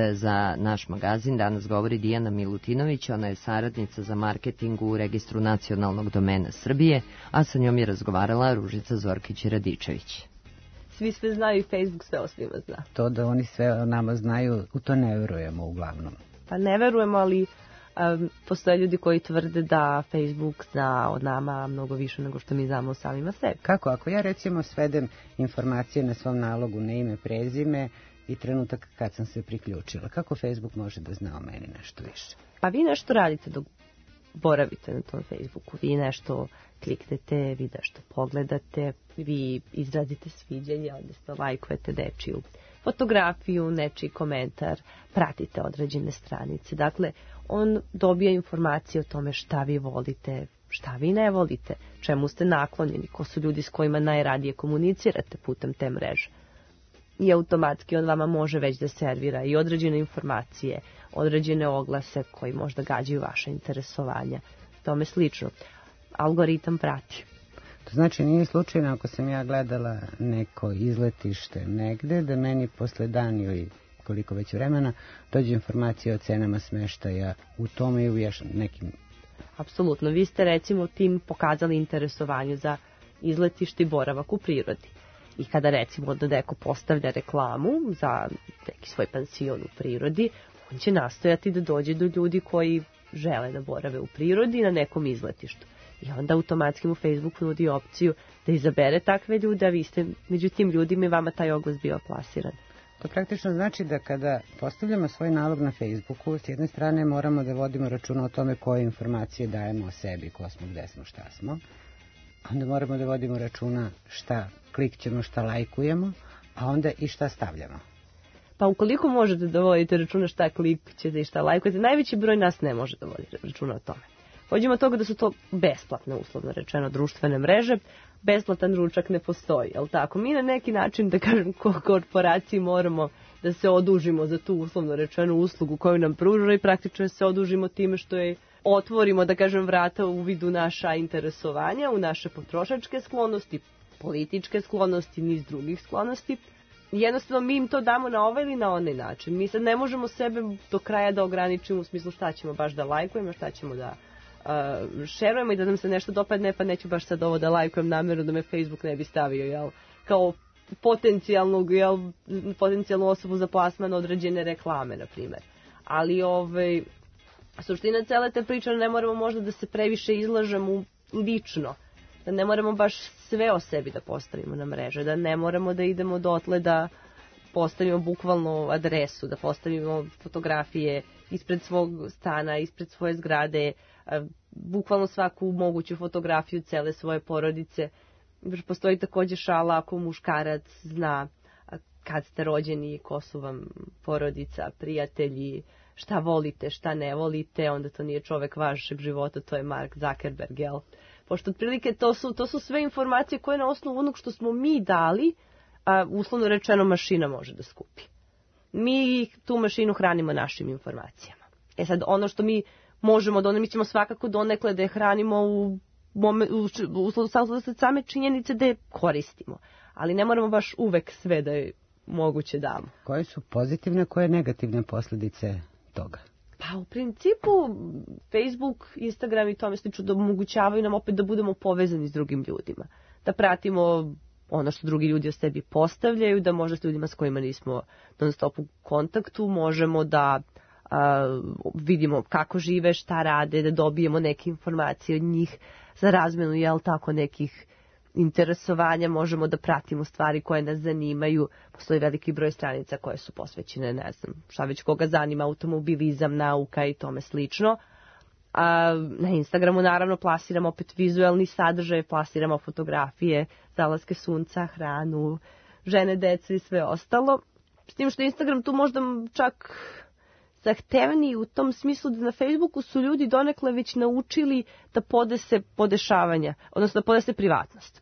za naš magazin. Danas govori Dijana Milutinović, ona je saradnica za marketing u Registru nacionalnog domena Srbije, a sa njom je razgovarala Ružica Zorkić-Radičević. Svi sve znaju i Facebook sve o svima zna. To da oni sve o nama znaju, u to ne verujemo uglavnom. Pa ne verujemo, ali postoje ljudi koji tvrde da Facebook zna od nama mnogo više nego što mi znamo o samima sebi. Kako? Ako ja recimo svedem informacije na svom nalogu na ime, prezime i trenutak kad sam se priključila, kako Facebook može da zna o meni nešto više? Pa vi nešto radite dok boravite na tom Facebooku, vi nešto kliknete, vi nešto pogledate, vi izrazite sviđanje, odnosno lajkujete nečiju fotografiju, nečiji komentar, pratite određene stranice. Dakle, on dobija informacije o tome šta vi volite, šta vi ne volite, čemu ste naklonjeni, ko su ljudi s kojima najradije komunicirate putem te mreže. I automatski on vama može već da servira i određene informacije, određene oglase koji možda gađaju vaše interesovanja. Tome slično. Algoritam prati. To znači nije slučajno ako sam ja gledala neko izletište negde, da meni posle dan ili koliko već vremena dođe informacija o cenama smeštaja u tome i u još nekim. Apsolutno. Vi ste recimo tim pokazali interesovanje za izletište i boravak u prirodi. I kada recimo da neko postavlja reklamu za neki svoj pansion u prirodi, on će nastojati da dođe do ljudi koji žele da borave u prirodi na nekom izletištu. I onda automatski mu Facebook nudi opciju da izabere takve ljude, a vi ste među tim ljudima i vama taj oglas bio plasiran. To praktično znači da kada postavljamo svoj nalog na Facebooku, s jedne strane moramo da vodimo računa o tome koje informacije dajemo o sebi, ko smo, gde smo, šta smo. Onda moramo da vodimo računa šta klikćemo, šta lajkujemo, a onda i šta stavljamo. Pa ukoliko možete da vodite računa šta klikćete i šta lajkujete, najveći broj nas ne može da vodi računa o tome. Pođemo od toga da su to besplatne, uslovno rečeno, društvene mreže. Besplatan ručak ne postoji, jel tako? Mi na neki način, da kažem, kao korporaciji moramo da se odužimo za tu uslovno rečenu uslugu koju nam pruža i praktično se odužimo time što je otvorimo, da kažem, vrata u vidu naša interesovanja, u naše potrošačke sklonosti, političke sklonosti, niz drugih sklonosti. Jednostavno mi im to damo na ovaj ili na onaj način. Mi sad ne možemo sebe do kraja da ograničimo u smislu šta ćemo baš da lajkujemo, šta ćemo da šerujemo i da nam se nešto dopadne, pa neću baš sad ovo da lajkujem namjerno da me Facebook ne bi stavio, jel, kao potencijalnu osobu za plasman određene reklame, na primjer. Ali suština cele te priče, ne moramo možda da se previše izlažemo lično, da ne moramo baš sve o sebi da postavimo na mreže, da ne moramo da idemo dotle da postavimo bukvalno adresu, da postavimo fotografije ispred svog stana, ispred svoje zgrade, bukvalno svaku moguću fotografiju cele svoje porodice. Postoji također šala ako muškarac zna kad ste rođeni, ko su vam porodica, prijatelji, šta volite, šta ne volite, onda to nije čovek vašeg života, to je Mark Zuckerberg, jel? Pošto otprilike to su sve informacije koje na osnovu onog što smo mi dali, a uslovno rečeno mašina može da skupi. Mi tu mašinu hranimo našim informacijama. E sad, ono što mi možemo da mi ćemo svakako donekle da je hranimo u same činjenice da je koristimo. Ali ne moramo baš uvek sve da je moguće damo. Koje su pozitivne, koje negativne posljedice toga? Pa u principu Facebook, Instagram i tome slično da omogućavaju nam opet da budemo povezani s drugim ljudima. Da pratimo ono što drugi ljudi o sebi postavljaju, da možda s ljudima s kojima nismo non stop u kontaktu, možemo da vidimo kako žive, šta rade, da dobijemo neke informacije od njih za razmenu, jel tako, nekih interesovanja, možemo da pratimo stvari koje nas zanimaju. Postoji veliki broj stranica koje su posvećene, ne znam, šta već koga zanima, automobilizam, nauka i tome slično. A na Instagramu naravno plasiramo opet vizuelni sadržaj, plasiramo fotografije, zalaske sunca, hranu, žene, dece i sve ostalo. S tim što Instagram tu možda čak zahtevniji u tom smislu da na Facebooku su ljudi donekle već naučili da podese podešavanja, odnosno da podese privatnost.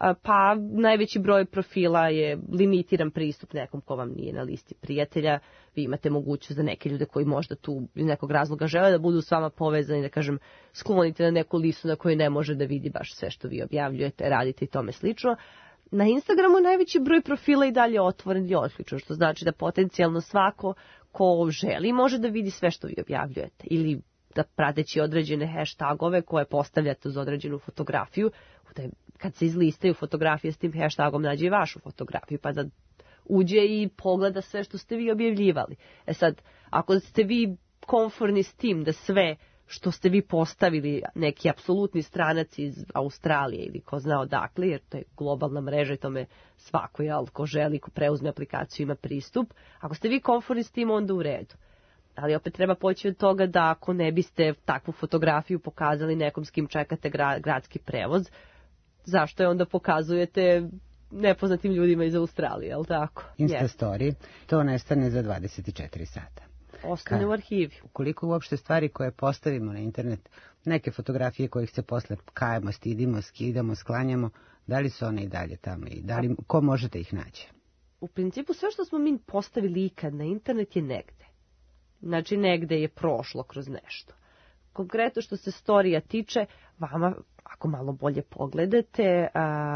pa najveći broj profila je limitiran pristup nekom ko vam nije na listi prijatelja. Vi imate mogućnost da neke ljude koji možda tu iz nekog razloga žele da budu s vama povezani, da kažem, sklonite na neku listu na kojoj ne može da vidi baš sve što vi objavljujete, radite i tome slično. Na Instagramu najveći broj profila i dalje otvoren i otključan, što znači da potencijalno svako ko želi može da vidi sve što vi objavljujete ili da prateći određene hashtagove koje postavljate uz određenu fotografiju, kad se izlistaju fotografije s tim hashtagom nađe i vašu fotografiju, pa da uđe i pogleda sve što ste vi objavljivali. Sad, ako ste vi konforni s tim da sve što ste vi postavili, neki apsolutni stranac iz Australije ili ko zna odakle, jer to je globalna mreža i tome svako, ko želi, ko preuzme aplikaciju ima pristup, ako ste vi konforni s tim, onda u redu. Ali opet treba poći od toga da ako ne biste takvu fotografiju pokazali nekom s kim čekate gradski prevoz, zašto je onda pokazujete nepoznatim ljudima iz Australije, je li tako? Instastory, to nestane za 24 sata. Ostane u arhivi. Ukoliko uopšte stvari koje postavimo na internet, neke fotografije kojih se posle kajemo, stidimo, skidamo, sklanjamo, da li su one i dalje tamo i da li, ko možete ih naći? U principu sve što smo mi postavili ikad na internet je negde. Znači negde je prošlo kroz nešto. Konkretno što se storija tiče, vama, ako malo bolje pogledate,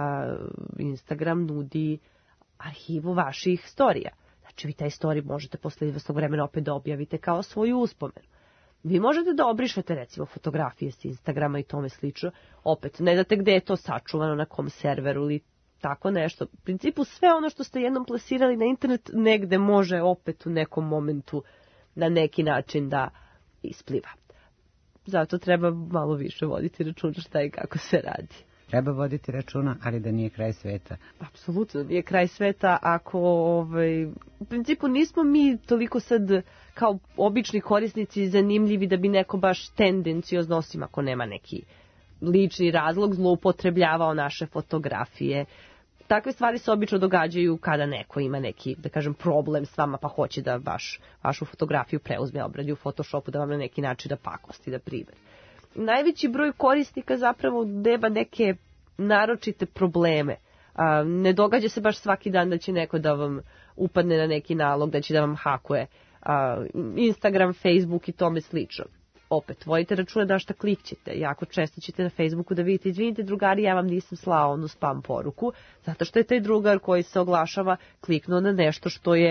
Instagram nudi arhivu vaših storija. Znači vi taj story možete posle izvesnog vremena opet da objavite kao svoju uspomenu. Vi možete da obrišete recimo fotografije s Instagrama i tome slično. Opet, ne znate gde je to sačuvano, na kom serveru ili tako nešto. U principu sve ono što ste jednom plasirali na internet negde može opet u nekom momentu na neki način da ispliva. Zato treba malo više voditi računa šta i kako se radi. Treba voditi računa, ali da nije kraj sveta. Apsolutno nije kraj sveta ako, u principu nismo mi toliko sad kao obični korisnici zanimljivi da bi neko baš tendenciozno, osim ako nema neki lični razlog, zloupotrebljavao naše fotografije. Takve stvari se obično događaju kada neko ima neki, da kažem, problem s vama pa hoće da vašu fotografiju preuzme, obradi u Photoshopu, da vam na neki način da pakosti, da privari. Najveći broj korisnika zapravo nema neke naročite probleme. Ne događa se baš svaki dan da će neko da vam upadne na neki nalog, da će da vam hakuje Instagram, Facebook i tome slično. Opet, vodite računa da šta klikćete. Jako često ćete na Facebooku da vidite, izvinite drugari, ja vam nisam slao onu spam poruku, zato što je taj drugar koji se oglašava kliknuo na nešto što je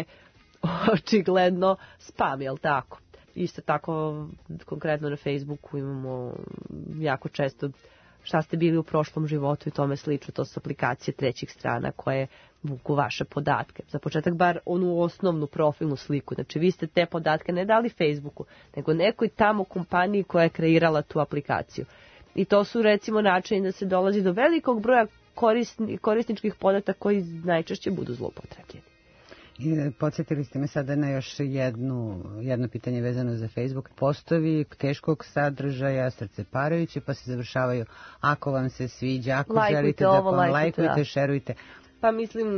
očigledno spam, jel tako? Isto tako, konkretno na Facebooku imamo jako često šta ste bili u prošlom životu i tome slično. To su aplikacije trećih strana koje vuku vaše podatke. Za početak bar onu osnovnu profilnu sliku. Znači vi ste te podatke ne dali Facebooku, nego nekoj tamo kompaniji koja je kreirala tu aplikaciju. I to su recimo načini da se dolazi do velikog broja korisničkih podataka koji najčešće budu zloupotrebljeni. I podsjetili ste me sada na još jedno pitanje vezano za Facebook. Postovi teškog sadržaja, srceparajuće, pa se završavaju ako vam se sviđa, ako lajkujte želite ovo, da lajkujte, šerujte. Pa mislim,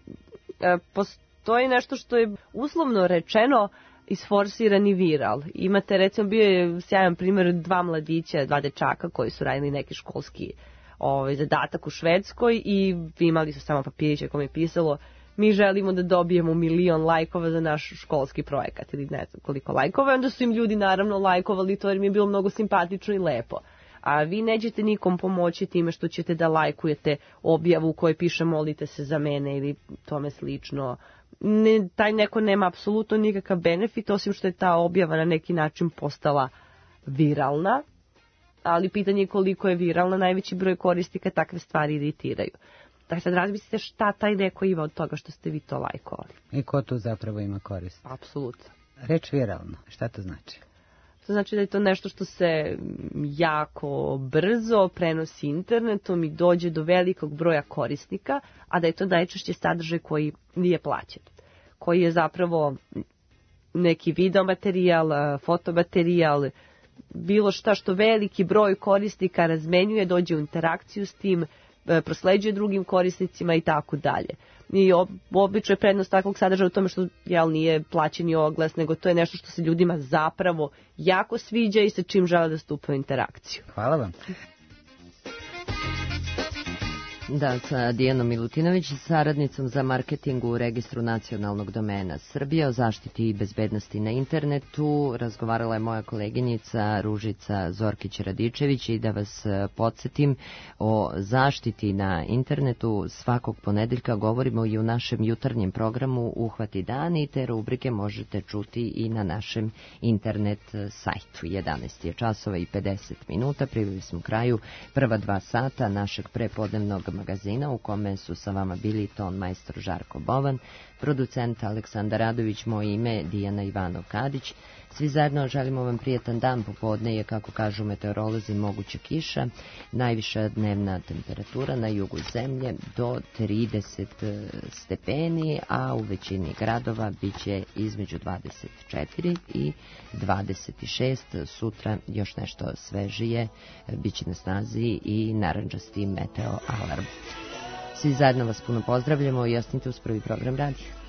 postoji nešto što je uslovno rečeno isforsirani viral. Imate, recimo, bio je sjajan primjer dva mladića, dva dečaka koji su radili neki školski zadatak u Švedskoj i imali su samo papiriće kome je pisalo: mi želimo da dobijemo 1.000.000 lajkova za naš školski projekat ili ne znam koliko lajkova. Onda su im ljudi naravno lajkovali to jer mi je bilo mnogo simpatično i lepo. A vi nećete nikom pomoći time što ćete da lajkujete objavu u kojoj piše molite se za mene ili tome slično. Taj neko nema apsolutno nikakav benefit, osim što je ta objava na neki način postala viralna. Ali pitanje je koliko je viralna, najveći broj korisnika takve stvari iritiraju. Dakle, sad razmislite šta taj neko ima od toga što ste vi to lajkovali. I ko tu zapravo ima korist? Apsolutno. Reč viralno, šta to znači? To znači da je to nešto što se jako brzo prenosi internetom i dođe do velikog broja korisnika, a da je to najčešće sadržaj koji nije plaćen. Koji je zapravo neki video materijal, fotomaterijal, bilo šta što veliki broj korisnika razmenjuje, dođe u interakciju s tim, prosleđuje drugim korisnicima i tako dalje. I obično je prednost takvog sadržaja u tome što nije plaćeni oglas, nego to je nešto što se ljudima zapravo jako sviđa i sa čim žele da stupe u interakciju. Hvala vam. Da, sa Dijanom Milutinović, saradnicom za marketing u Registru nacionalnog domena Srbije o zaštiti i bezbednosti na internetu. Razgovarala je moja koleginica Ružica Zorkić-Radičević i da vas podsjetim o zaštiti na internetu. Svakog ponedeljka govorimo i u našem jutarnjem programu Uhvati dan i te rubrike možete čuti i na našem internet sajtu. 11 je časova i 50 minuta. Priveli smo kraju prva 2 sata našeg prepodnevnog magazina u kome su sa vama bili ton majstor Žarko Bovan, producent Aleksandar Radović, moje ime Dijana Ivanov-Kadić. Svi zajedno želimo vam prijetan dan. Popodne je, kako kažu meteorolozi, moguća kiša. Najviša dnevna temperatura na jugu zemlje do 30 stepeni, a u većini gradova biće između 24 i 26. Sutra još nešto svežije, biće na snazi i narandžasti meteo alarm. Svi zajedno vas puno pozdravljamo i ostanite uz prvi program radija.